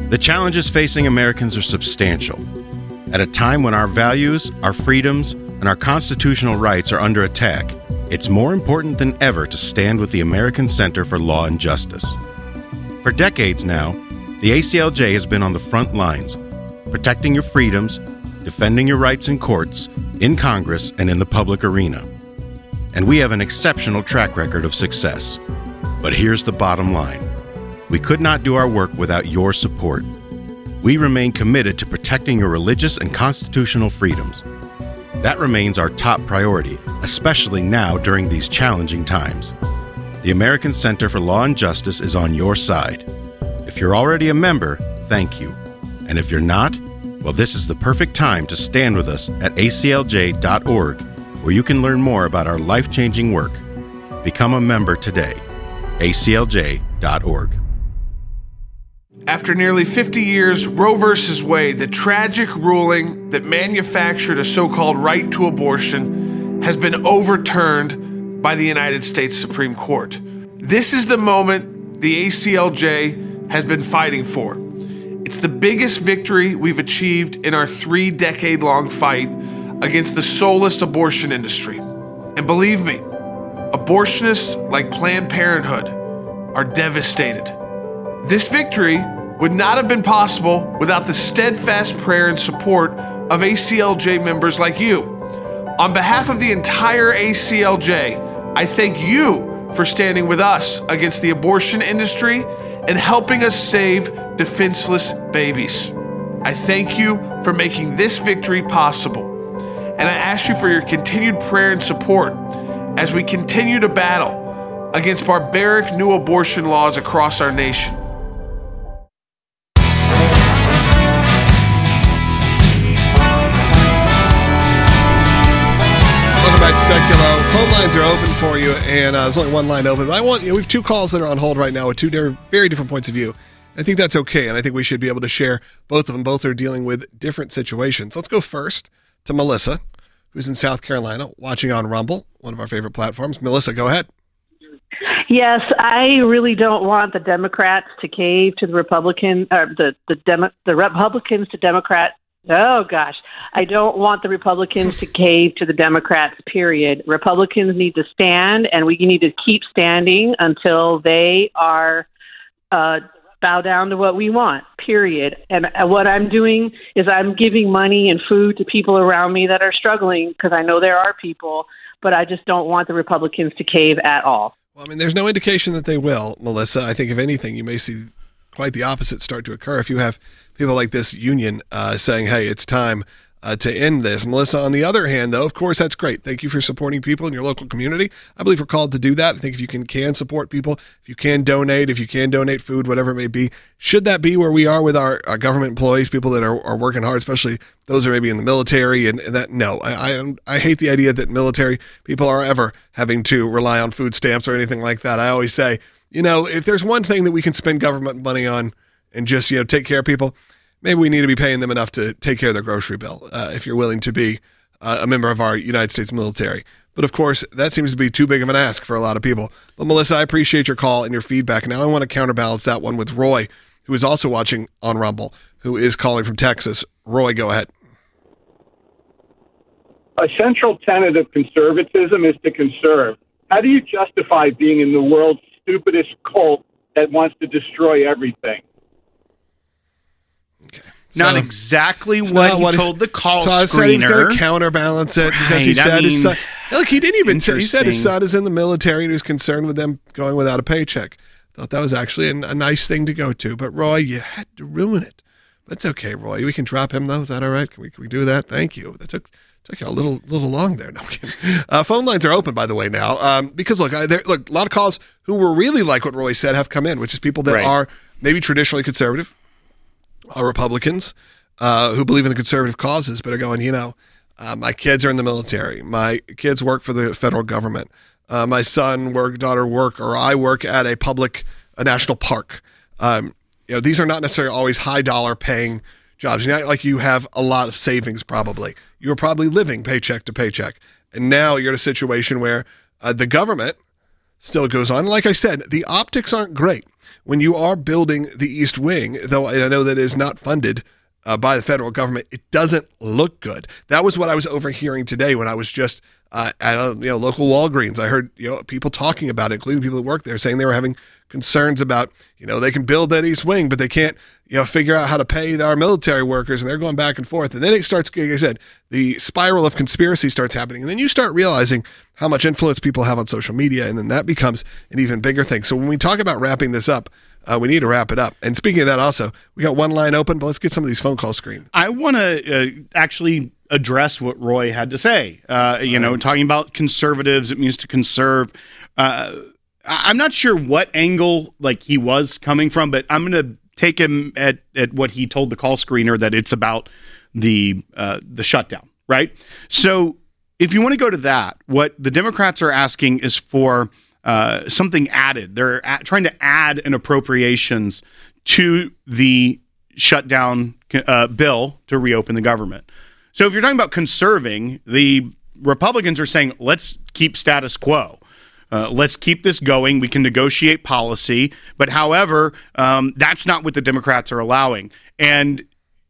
The challenges facing Americans are substantial. At a time when our values, our freedoms, and our constitutional rights are under attack, it's more important than ever to stand with the American Center for Law and Justice. For decades now, the A C L J has been on the front lines, protecting your freedoms, defending your rights in courts, in Congress, and in the public arena. And we have an exceptional track record of success. But here's the bottom line. We could not do our work without your support. We remain committed to protecting your religious and constitutional freedoms. That remains our top priority, especially now during these challenging times. The American Center for Law and Justice is on your side. If you're already a member, thank you. And if you're not, well, this is the perfect time to stand with us at A C L J dot org, where you can learn more about our life-changing work. Become a member today. A C L J dot org. After nearly fifty years, Roe versus Wade, the tragic ruling that manufactured a so-called right to abortion, has been overturned by the United States Supreme Court. This is the moment the A C L J has been fighting for. It's the biggest victory we've achieved in our three-decade-long fight against the soulless abortion industry. And believe me, abortionists like Planned Parenthood are devastated. This victory would not have been possible without the steadfast prayer and support of A C L J members like you. On behalf of the entire A C L J, I thank you for standing with us against the abortion industry and helping us save defenseless babies. I thank you for making this victory possible. And I ask you for your continued prayer and support as we continue to battle against barbaric new abortion laws across our nation. Secular. Phone lines are open for you, and uh, there's only one line open. But I want you know, we have two calls that are on hold right now with two very different points of view. I think that's okay, and I think we should be able to share both of them. Both are dealing with different situations. Let's go first to Melissa, who's in South Carolina, watching on Rumble, one of our favorite platforms. Melissa, go ahead. Yes, I really don't want the Democrats to cave to the Republican, or the the, Demo, the Republicans to Democrats. Oh, gosh. I don't want the Republicans to cave to the Democrats, period. Republicans need to stand, and we need to keep standing until they are uh, bow down to what we want, period. And uh, what I'm doing is I'm giving money and food to people around me that are struggling, because I know there are people, but I just don't want the Republicans to cave at all. Well, I mean, there's no indication that they will, Melissa. I think, if anything, you may see quite the opposite start to occur if you have people like this union uh, saying, hey, it's time uh, to end this. Melissa, on the other hand, though, of course, that's great. Thank you for supporting people in your local community. I believe we're called to do that. I think if you can, can support people, if you can donate, if you can donate food, whatever it may be, should that be where we are with our, our government employees, people that are, are working hard, especially those who are maybe in the military and, and that, no. I, I I hate the idea that military people are ever having to rely on food stamps or anything like that. I always say, you know, if there's one thing that we can spend government money on and just, you know, take care of people, maybe we need to be paying them enough to take care of their grocery bill, uh, if you're willing to be uh, a member of our United States military. But of course, that seems to be too big of an ask for a lot of people. But Melissa, I appreciate your call and your feedback. Now I want to counterbalance that one with Roy, who is also watching on Rumble, who is calling from Texas. Roy, go ahead. A central tenet of conservatism is to conserve. How do you justify being in the world's stupidest cult that wants to destroy everything? Okay. Not So, exactly it's what not he what told the call So I said he was going screener. to counterbalance it because he Right, said I his mean, son. Look, he didn't even. Say, he said his interesting. son is in the military and he was concerned with them going without a paycheck. Thought that was actually a, a nice thing to go to. But Roy, you had to ruin it. That's okay, Roy. We can drop him though. Is that all right? Can we can we do that? Thank you. That took took you a little little long there. No I'm kidding. Uh, phone lines are open, by the way, now um, because look, I, there, look, a lot of calls who were really like what Roy said have come in, which is people that Right. are maybe traditionally conservative, are Republicans. Uh, who believe in the conservative causes, but are going, you know, uh, my kids are in the military. My kids work for the federal government. Uh, my son, work, daughter work, or I work at a public, a national park. Um, you know, these are not necessarily always high dollar paying jobs. You're not like you have a lot of savings probably. You're probably living paycheck to paycheck. And now you're in a situation where uh, the government still goes on. Like I said, the optics aren't great. when you are building the East Wing, though I know that is not funded uh, by the federal government, it doesn't look good. That was what I was overhearing today when I was just uh, at a you know, local Walgreens. I heard you know people talking about it, including people that work there, saying they were having concerns about, you know, they can build that East Wing, but they can't, you know, figure out how to pay our military workers, and they're going back and forth. And then it starts, like I said, the spiral of conspiracy starts happening. And then you start realizing how much influence people have on social media, and then that becomes an even bigger thing. So when we talk about wrapping this up, uh, we need to wrap it up. And speaking of that also, we got one line open, but let's get some of these phone calls screened. I want to uh, actually address what Roy had to say. Uh, you know, talking about conservatives, it means to conserve. Uh, I'm not sure what angle like he was coming from, but I'm going to take him at, at what he told the call screener, that it's about the uh, the shutdown, right? So if you want to go to that, what the Democrats are asking is for uh, something added. They're at, trying to add an appropriations to the shutdown uh, bill to reopen the government. So if you're talking about conserving, the Republicans are saying, let's keep status quo. Uh, let's keep this going. We can negotiate policy. But however, um, that's not what the Democrats are allowing. And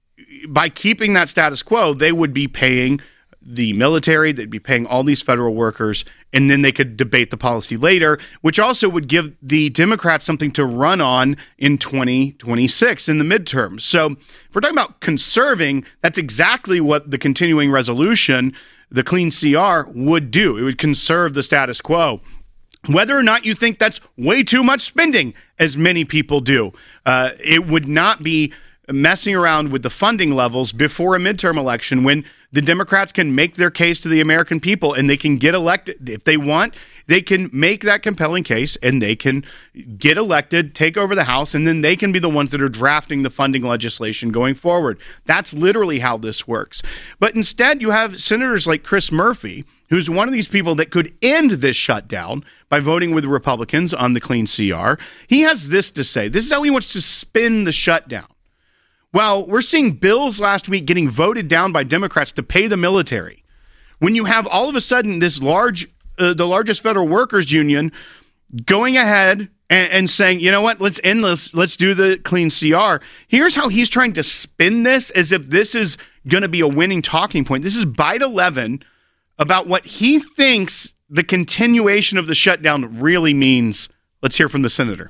by keeping that status quo, they would be paying the military, they'd be paying all these federal workers, and then they could debate the policy later, which also would give the Democrats something to run on in twenty twenty-six in the midterms. So if we're talking about conserving, that's exactly what the continuing resolution, the Clean C R, would do. It would conserve the status quo. Whether or not you think that's way too much spending, as many people do, uh, it would not be messing around with the funding levels before a midterm election when the Democrats can make their case to the American people and they can get elected. If they want, they can make that compelling case and they can get elected, take over the House, and then they can be the ones that are drafting the funding legislation going forward. That's literally how this works. But instead, you have senators like Chris Murphy, who's one of these people that could end this shutdown by voting with the Republicans on the Clean C R. He has this to say. This is how he wants to spin the shutdown. Well, we're seeing bills last week getting voted down by Democrats to pay the military. When you have all of a sudden this large, uh, the largest federal workers union going ahead and, and saying, you know what, let's end this, let's do the Clean C R. Here's how he's trying to spin this as if this is going to be a winning talking point. This is Byte eleven about what he thinks the continuation of the shutdown really means. Let's hear from the senator.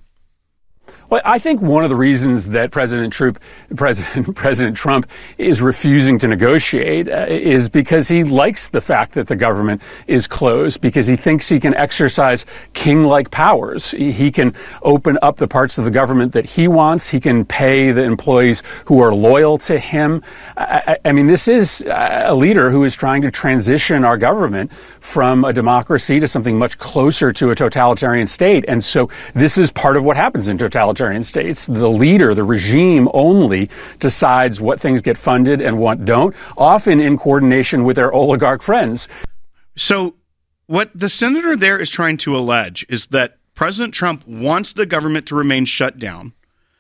Well, I think one of the reasons that President Trump, President, President Trump is refusing to negotiate uh, is because he likes the fact that the government is closed, because he thinks he can exercise king-like powers. He, he can open up the parts of the government that he wants. He can pay the employees who are loyal to him. I, I mean, this is a leader who is trying to transition our government from a democracy to something much closer to a totalitarian state. And so this is part of what happens in totalitarian states. The leader, the regime only decides what things get funded and what don't, often in coordination with their oligarch friends. So what the senator there is trying to allege is that President Trump wants the government to remain shut down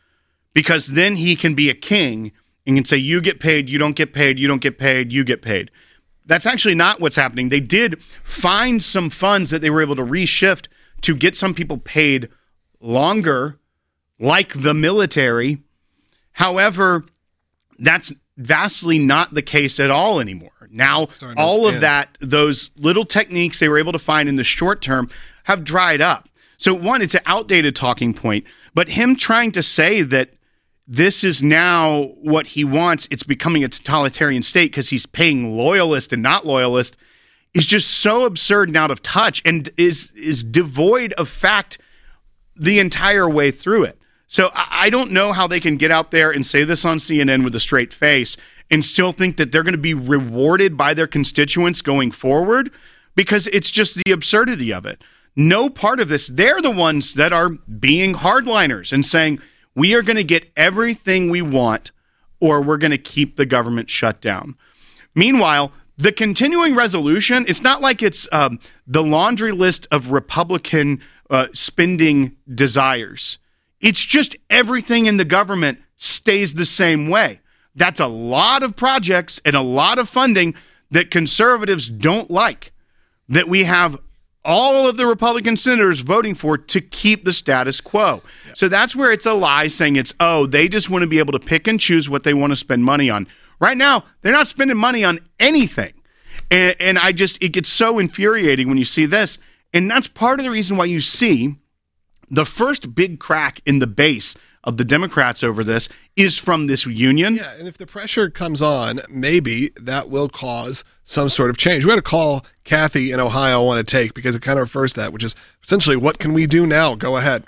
because then he can be a king and can say, you get paid, you don't get paid, you don't get paid, you get paid. That's actually not what's happening. They did find some funds that they were able to reshift to get some people paid longer, like the military. However, that's vastly not the case at all anymore. Now, all of that, those little techniques they were able to find in the short term have dried up. So one, it's an outdated talking point, but him trying to say that this is now what he wants, it's becoming a totalitarian state because he's paying loyalist and not loyalist, is just so absurd and out of touch and is is devoid of fact the entire way through it. So I don't know how they can get out there and say this on C N N with a straight face and still think that they're going to be rewarded by their constituents going forward, because it's just the absurdity of it. No part of this. They're the ones that are being hardliners and saying, we are going to get everything we want or we're going to keep the government shut down. Meanwhile, the continuing resolution, it's not like it's um, the laundry list of Republican uh, spending desires. It's just everything in the government stays the same way. That's a lot of projects and a lot of funding that conservatives don't like, that we have all of the Republican senators voting for to keep the status quo. Yeah. So that's where it's a lie saying it's, oh, they just want to be able to pick and choose what they want to spend money on. Right now, they're not spending money on anything. And, and I just, it gets so infuriating when you see this. And that's part of the reason why you see the first big crack in the base of the Democrats over this is from this union. Yeah, and if the pressure comes on, maybe that will cause some sort of change. We had a call Kathy in Ohio I want to take because it kind of refers to that, which is essentially, what can we do now? Go ahead.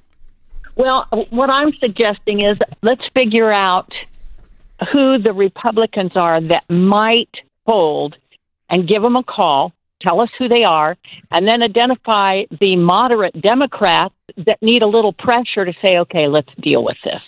Well, what I'm suggesting is let's figure out who the Republicans are that might fold and give them a call. Tell us who they are, and then identify the moderate Democrats that need a little pressure to say, okay, let's deal with this.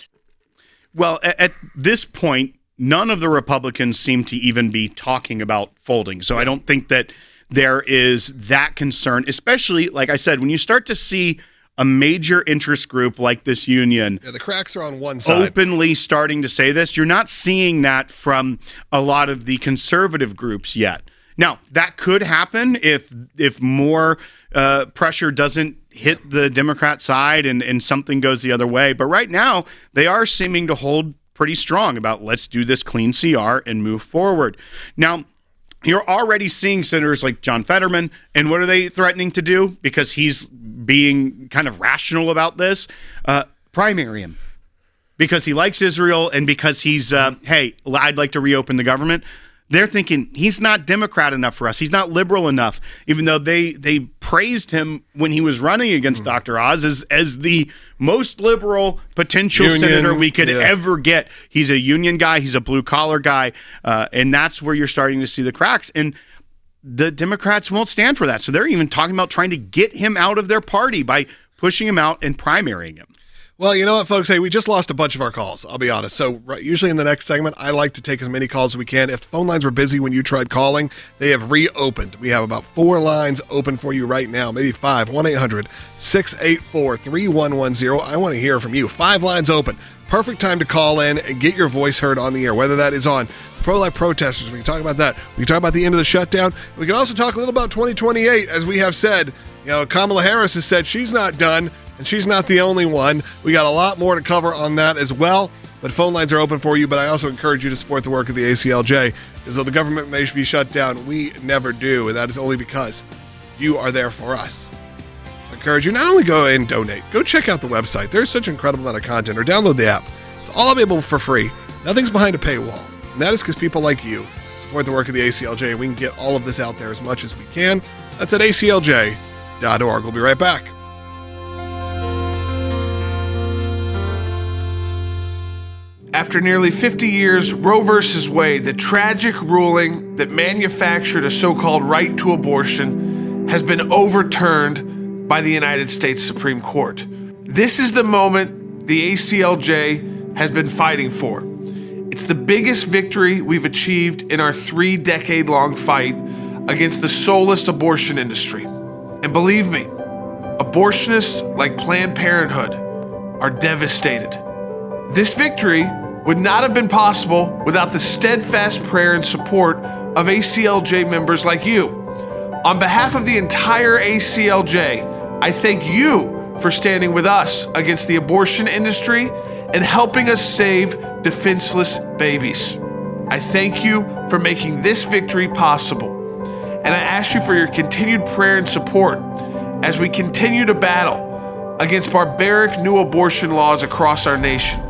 Well, at, at this point, none of the Republicans seem to even be talking about folding. So I don't think that there is that concern, especially, like I said, when you start to see a major interest group like this union, yeah, the cracks are on one side, openly starting to say this. You're not seeing that from a lot of the conservative groups yet. Now, that could happen if if more uh, pressure doesn't hit the Democrat side and, and something goes the other way. But right now, they are seeming to hold pretty strong about let's do this clean C R and move forward. Now, you're already seeing senators like John Fetterman, and what are they threatening to do? Because he's being kind of rational about this, uh, primary him. Because he likes Israel and because he's, uh, hey, I'd like to reopen the government. They're thinking he's not Democrat enough for us. He's not liberal enough, even though they they praised him when he was running against mm. Doctor Oz as, as the most liberal potential union, senator we could yeah. ever get. He's a union guy. He's a blue-collar guy. Uh, and that's where you're starting to see the cracks. And the Democrats won't stand for that. So they're even talking about trying to get him out of their party by pushing him out and primarying him. Well, you know what, folks? Hey, we just lost a bunch of our calls, I'll be honest. So right, usually in the next segment, I like to take as many calls as we can. If the phone lines were busy when you tried calling, they have reopened. We have about four lines open for you right now, maybe five. one eight hundred six eight four three one one zero. I want to hear from you. Five lines open. Perfect time to call in and get your voice heard on the air, whether that is on pro-life protesters. We can talk about that. We can talk about the end of the shutdown. We can also talk a little about twenty twenty-eight, as we have said. You know, Kamala Harris has said she's not done. And she's not the only one. We got a lot more to cover on that as well. But phone lines are open for you. But I also encourage you to support the work of the A C L J. Because though the government may be shut down, we never do. And that is only because you are there for us. So I encourage you not only go and donate, go check out the website. There's such an incredible amount of content. Or download the app. It's all available for free. Nothing's behind a paywall. And that is because people like you support the work of the A C L J. And we can get all of this out there as much as we can. That's at A C L J dot org. We'll be right back. After nearly fifty years, Roe versus Wade, the tragic ruling that manufactured a so-called right to abortion, has been overturned by the United States Supreme Court. This is the moment the A C L J has been fighting for. It's the biggest victory we've achieved in our three-decade-long fight against the soulless abortion industry. And believe me, abortionists like Planned Parenthood are devastated. This victory would not have been possible without the steadfast prayer and support of A C L J members like you. On behalf of the entire A C L J, I thank you for standing with us against the abortion industry and helping us save defenseless babies. I thank you for making this victory possible. And I ask you for your continued prayer and support as we continue to battle against barbaric new abortion laws across our nation.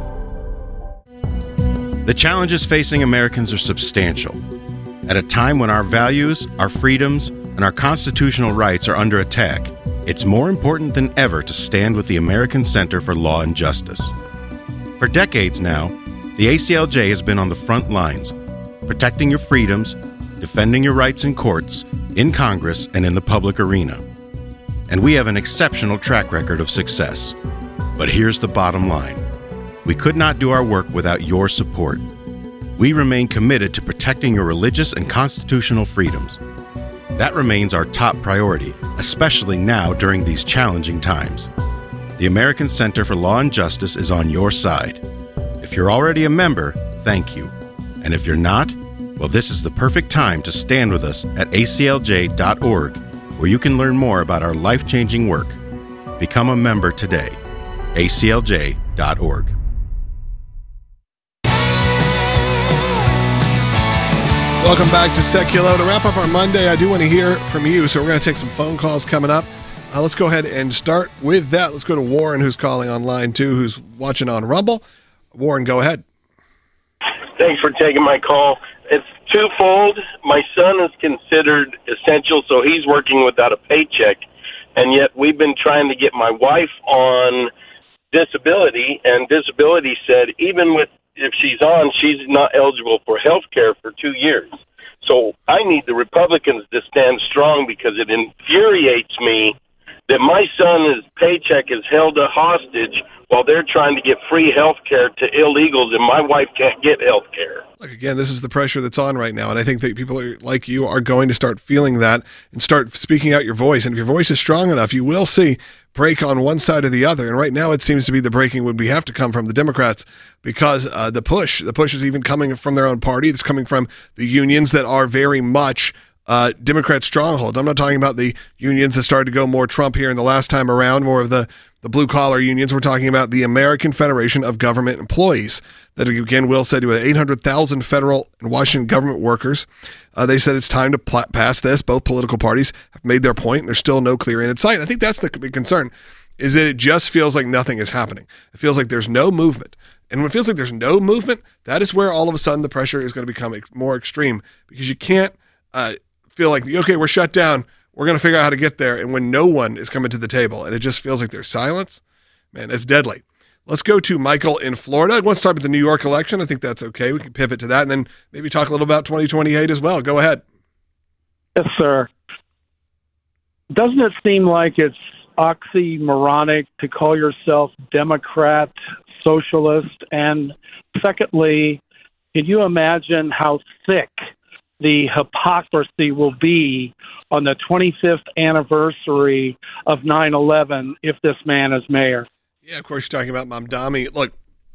The challenges facing Americans are substantial. At a time when our values, our freedoms, and our constitutional rights are under attack, it's more important than ever to stand with the American Center for Law and Justice. For decades now, the A C L J has been on the front lines, protecting your freedoms, defending your rights in courts, in Congress, and in the public arena. And we have an exceptional track record of success. But here's the bottom line. We could not do our work without your support. We remain committed to protecting your religious and constitutional freedoms. That remains our top priority, especially now during these challenging times. The American Center for Law and Justice is on your side. If you're already a member, thank you. And if you're not, well, this is the perfect time to stand with us at A C L J dot org, where you can learn more about our life-changing work. Become a member today. A C L J dot org. Welcome back to Seculo. To wrap up our Monday, I do want to hear from you, so we're going to take some phone calls coming up. Uh, let's go ahead and start with that. Let's go to Warren, who's calling on line two, who's watching on Rumble. Warren, go ahead. Thanks for taking my call. It's twofold. My son is considered essential, so he's working without a paycheck, and yet we've been trying to get my wife on disability, and disability said even with if she's on, she's not eligible for health care for two years. So I need the Republicans to stand strong because it infuriates me that my son's paycheck is held a hostage while they're trying to get free health care to illegals, and my wife can't get health care. Look, again, this is the pressure that's on right now, and I think that people are, like you are going to start feeling that and start speaking out your voice. And if your voice is strong enough, you will see break on one side or the other. And right now it seems to be the breaking would be have to come from the Democrats because uh, the push, the push is even coming from their own party. It's coming from the unions that are very much Uh, Democrat strongholds. I'm not talking about the unions that started to go more Trump here in the last time around, more of the, the blue-collar unions. We're talking about the American Federation of Government Employees that, again, Will said to eight hundred thousand federal and Washington government workers. Uh, they said it's time to pl- pass this. Both political parties have made their point, and there's still no clear end in sight. I think that's the big concern, is that it just feels like nothing is happening. It feels like there's no movement. And when it feels like there's no movement, that is where all of a sudden the pressure is going to become more extreme because you can't uh, – feel like, okay, we're shut down. We're going to figure out how to get there. And when no one is coming to the table and it just feels like there's silence, man, it's deadly. Let's go to Michael in Florida. I want to start with the New York election. I think that's okay. We can pivot to that and then maybe talk a little about twenty twenty-eight as well. Go ahead. Yes, sir. Doesn't it seem like it's oxymoronic to call yourself Democrat, socialist? And secondly, can you imagine how thick the hypocrisy will be on the twenty-fifth anniversary of nine eleven if this man is mayor? Yeah, of course, you're talking about Mamdani. Look,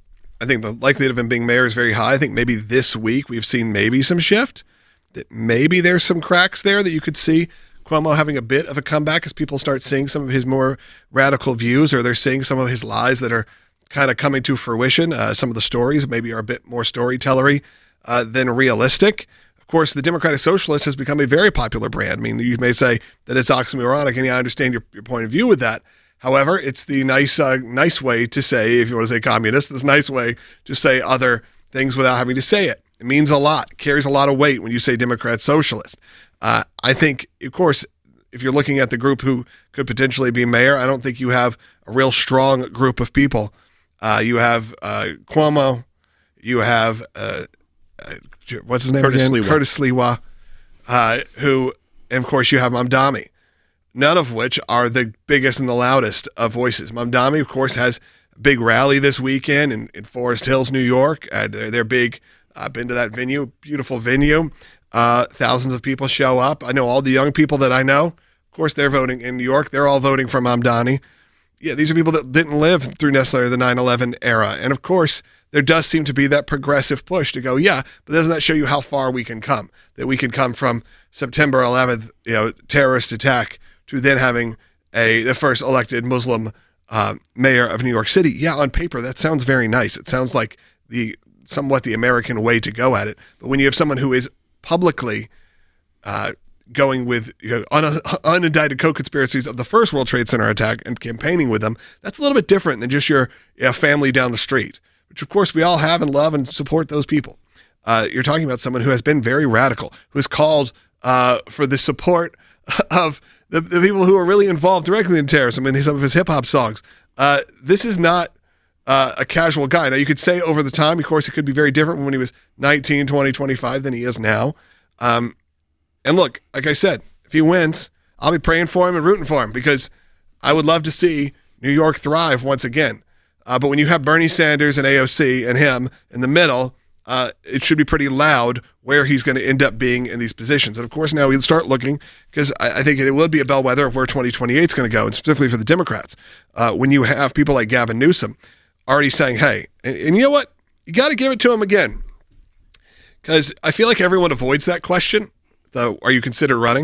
I think the likelihood of him being mayor is very high. I think maybe this week we've seen maybe some shift, that maybe there's some cracks there that you could see Cuomo having a bit of a comeback as people start seeing some of his more radical views or they're seeing some of his lies that are kind of coming to fruition. Uh, some of the stories maybe are a bit more storytellery uh, than realistic. Of course, the Democratic Socialist has become a very popular brand. I mean, you may say that it's oxymoronic, and yeah, I understand your, your point of view with that. However, it's the nice uh, nice way to say, if you want to say communist, this nice way to say other things without having to say it. It means a lot. It carries a lot of weight when you say Democrat Socialist. Uh, I think, of course, if you're looking at the group who could potentially be mayor, I don't think you have a real strong group of people. Uh, you have uh, Cuomo. You have... Uh, uh, What's his name Curtis again? Sliwa. Curtis Sliwa, uh, who, and of course, you have Mamdani, none of which are the biggest and the loudest of voices. Mamdani, of course, has a big rally this weekend in, in Forest Hills, New York. Uh, they're, they're big. I've been to that venue, beautiful venue. Uh, thousands of people show up. I know all the young people that I know. Of course, they're voting in New York. They're all voting for Mamdani. Yeah, these are people that didn't live through necessarily the nine eleven era. And of course, there does seem to be that progressive push to go, yeah, but doesn't that show you how far we can come? That we can come from September eleventh, you know, terrorist attack to then having a the first elected Muslim uh, mayor of New York City. Yeah, on paper, that sounds very nice. It sounds like the somewhat the American way to go at it. But when you have someone who is publicly uh, going with you know, un- unindicted co-conspiracies of the first World Trade Center attack and campaigning with them, that's a little bit different than just your you know, family down the street, which of course we all have and love and support those people. Uh, you're talking about someone who has been very radical, who has called uh, for the support of the, the people who are really involved directly in terrorism in some of his hip-hop songs. Uh, this is not uh, a casual guy. Now, you could say over the time, of course, it could be very different when he was nineteen, twenty, twenty-five than he is now. Um, and look, like I said, if he wins, I'll be praying for him and rooting for him because I would love to see New York thrive once again. Uh, but when you have Bernie Sanders and A O C and him in the middle, uh, it should be pretty loud where he's going to end up being in these positions. And of course, now we start looking, because I, I think it will be a bellwether of where twenty twenty-eight is going to go, and specifically for the Democrats. Uh, when you have people like Gavin Newsom already saying, hey, and, and you know what? You got to give it to him again. Because I feel like everyone avoids that question, the, are you considered running?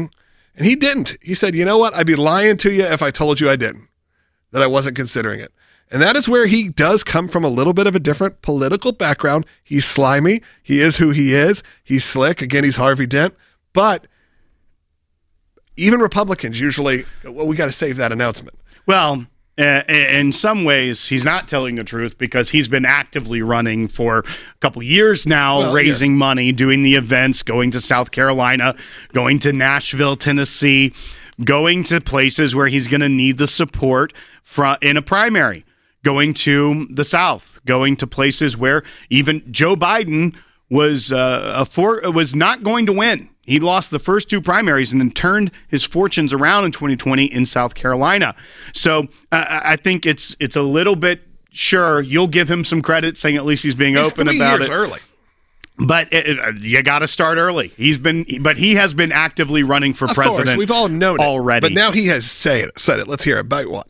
And he didn't. He said, you know what? I'd be lying to you if I told you I didn't, that I wasn't considering it. And that is where he does come from, a little bit of a different political background. He's slimy. He is who he is. He's slick. Again, he's Harvey Dent. But even Republicans usually, well, we got to save that announcement. Well, uh, in some ways, he's not telling the truth because he's been actively running for a couple years now, well, raising yes. money, doing the events, going to South Carolina, going to Nashville, Tennessee, going to places where he's going to need the support from, in a primary. Going to the South, going to places where even Joe Biden was uh, a for, was not going to win. He lost the first two primaries and then turned his fortunes around in twenty twenty in South Carolina. So uh, I think it's it's a little bit, sure, you'll give him some credit, saying at least he's being he's open three about years it. early. But it, it, you got to start early. He's been, but he has been actively running for of president. Course, we've all known it already. But now he has said it. Said it. Let's hear it. Bite one.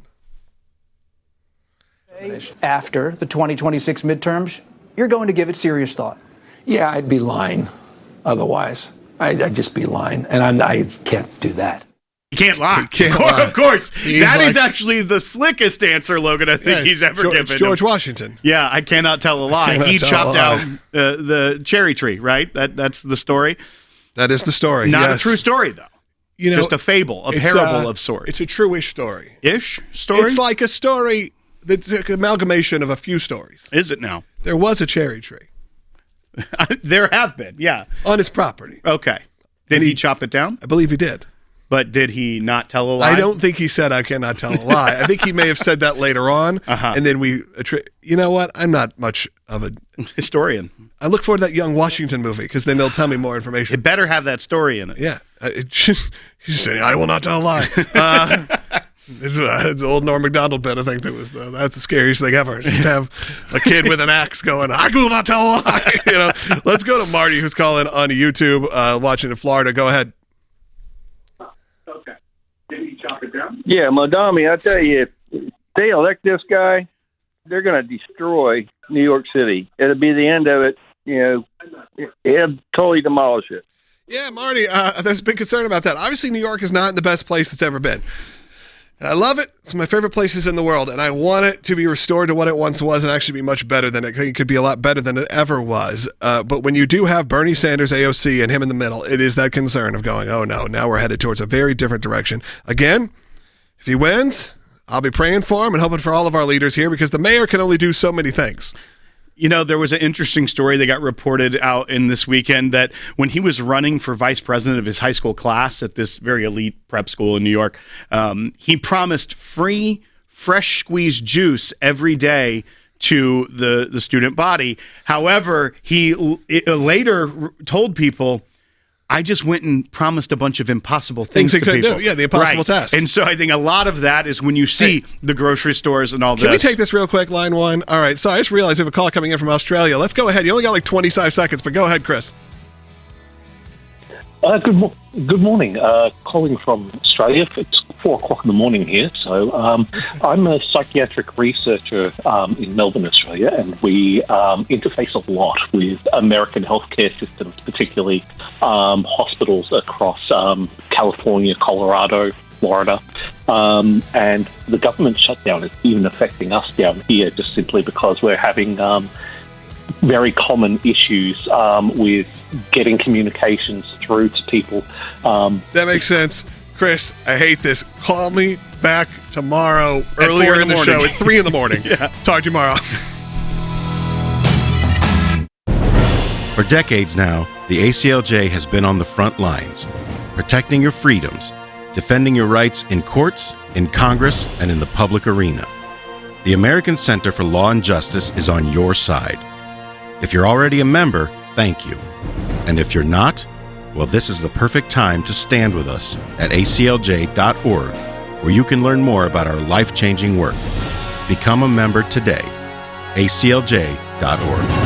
After the twenty twenty-six midterms, you're going to give it serious thought. Yeah, I'd be lying otherwise. I'd, I'd just be lying, and I'm, I can't do that. You can't lie. He can't of course, lie. Of course. He's That like, is actually the slickest answer, Logan, I think yeah, he's ever George, given. George him. Washington. Yeah, I cannot tell a lie. Cannot He tell chopped a lie. down uh, the cherry tree, right? That That's the story. That is the story. Not yes. a true story, though. You know, just a fable, a it's, parable uh, of sorts. It's a true-ish story. Ish story? It's like a story that's an amalgamation of a few stories. Is it now? There was a cherry tree. There have been, yeah. On his property. Okay. Did he, he chop it down? I believe he did. But did he not tell a lie? I don't think he said, I cannot tell a lie. I think he may have said that later on. Uh-huh. And then we, attri- you know what? I'm not much of a historian. I look forward to that Young Washington movie because then they'll tell me more information. It better have that story in it. Yeah. Uh, it just, he's saying, I will not tell a lie. Uh, it's, uh, it's an old Norm Macdonald bit, I think that was the, that's the scariest thing ever. Just have a kid with an axe going, I will not tell a lie. You know, let's go to Marty, who's calling on YouTube, uh, watching in Florida. Go ahead. Okay. Did he chop it down? Yeah, Madami, I tell you, if they elect this guy, they're going to destroy New York City. It'll be the end of it. You know, it'll totally demolish it. Yeah, Marty, uh, there's a big concern about that. Obviously, New York is not in the best place it's ever been. I love it. It's one of my favorite places in the world, and I want it to be restored to what it once was and actually be much better than it. I think it could be a lot better than it ever was. Uh, but when you do have Bernie Sanders, A O C, and him in the middle, it is that concern of going, oh, no, now we're headed towards a very different direction. Again, if he wins, I'll be praying for him and hoping for all of our leaders here because the mayor can only do so many things. You know, there was an interesting story that got reported out in this weekend that when he was running for vice president of his high school class at this very elite prep school in New York, um, he promised free fresh squeezed juice every day to the, the student body. However, he l- later told people, I just went and promised a bunch of impossible things, Things he to couldn't people. do. Yeah, the impossible right. task. And so I think a lot of that is when you see Hey, the grocery stores and all Can this. we take this real quick, line one? All right, so I just realized we have a call coming in from Australia. Let's go ahead. You only got like twenty-five seconds, but go ahead, Chris. Uh, good, mo- good morning. Uh, calling from Australia. It's four o'clock in the morning here. So um, I'm a psychiatric researcher um, in Melbourne, Australia, and we um, interface a lot with American healthcare systems, particularly um, hospitals across um, California, Colorado, Florida. Um, and the government shutdown is even affecting us down here just simply because we're having um, very common issues um, with getting communications through to people. Um, That makes sense. Chris, I hate this. Call me back tomorrow At earlier four in in the, the show morning. at three in the morning. Yeah. Talk to you tomorrow. For decades now, the A C L J has been on the front lines, protecting your freedoms, defending your rights in courts, in Congress, and in the public arena. The American Center for Law and Justice is on your side. If you're already a member, thank you. And if you're not, well, this is the perfect time to stand with us at A C L J dot org, where you can learn more about our life-changing work. Become a member today. A C L J dot org.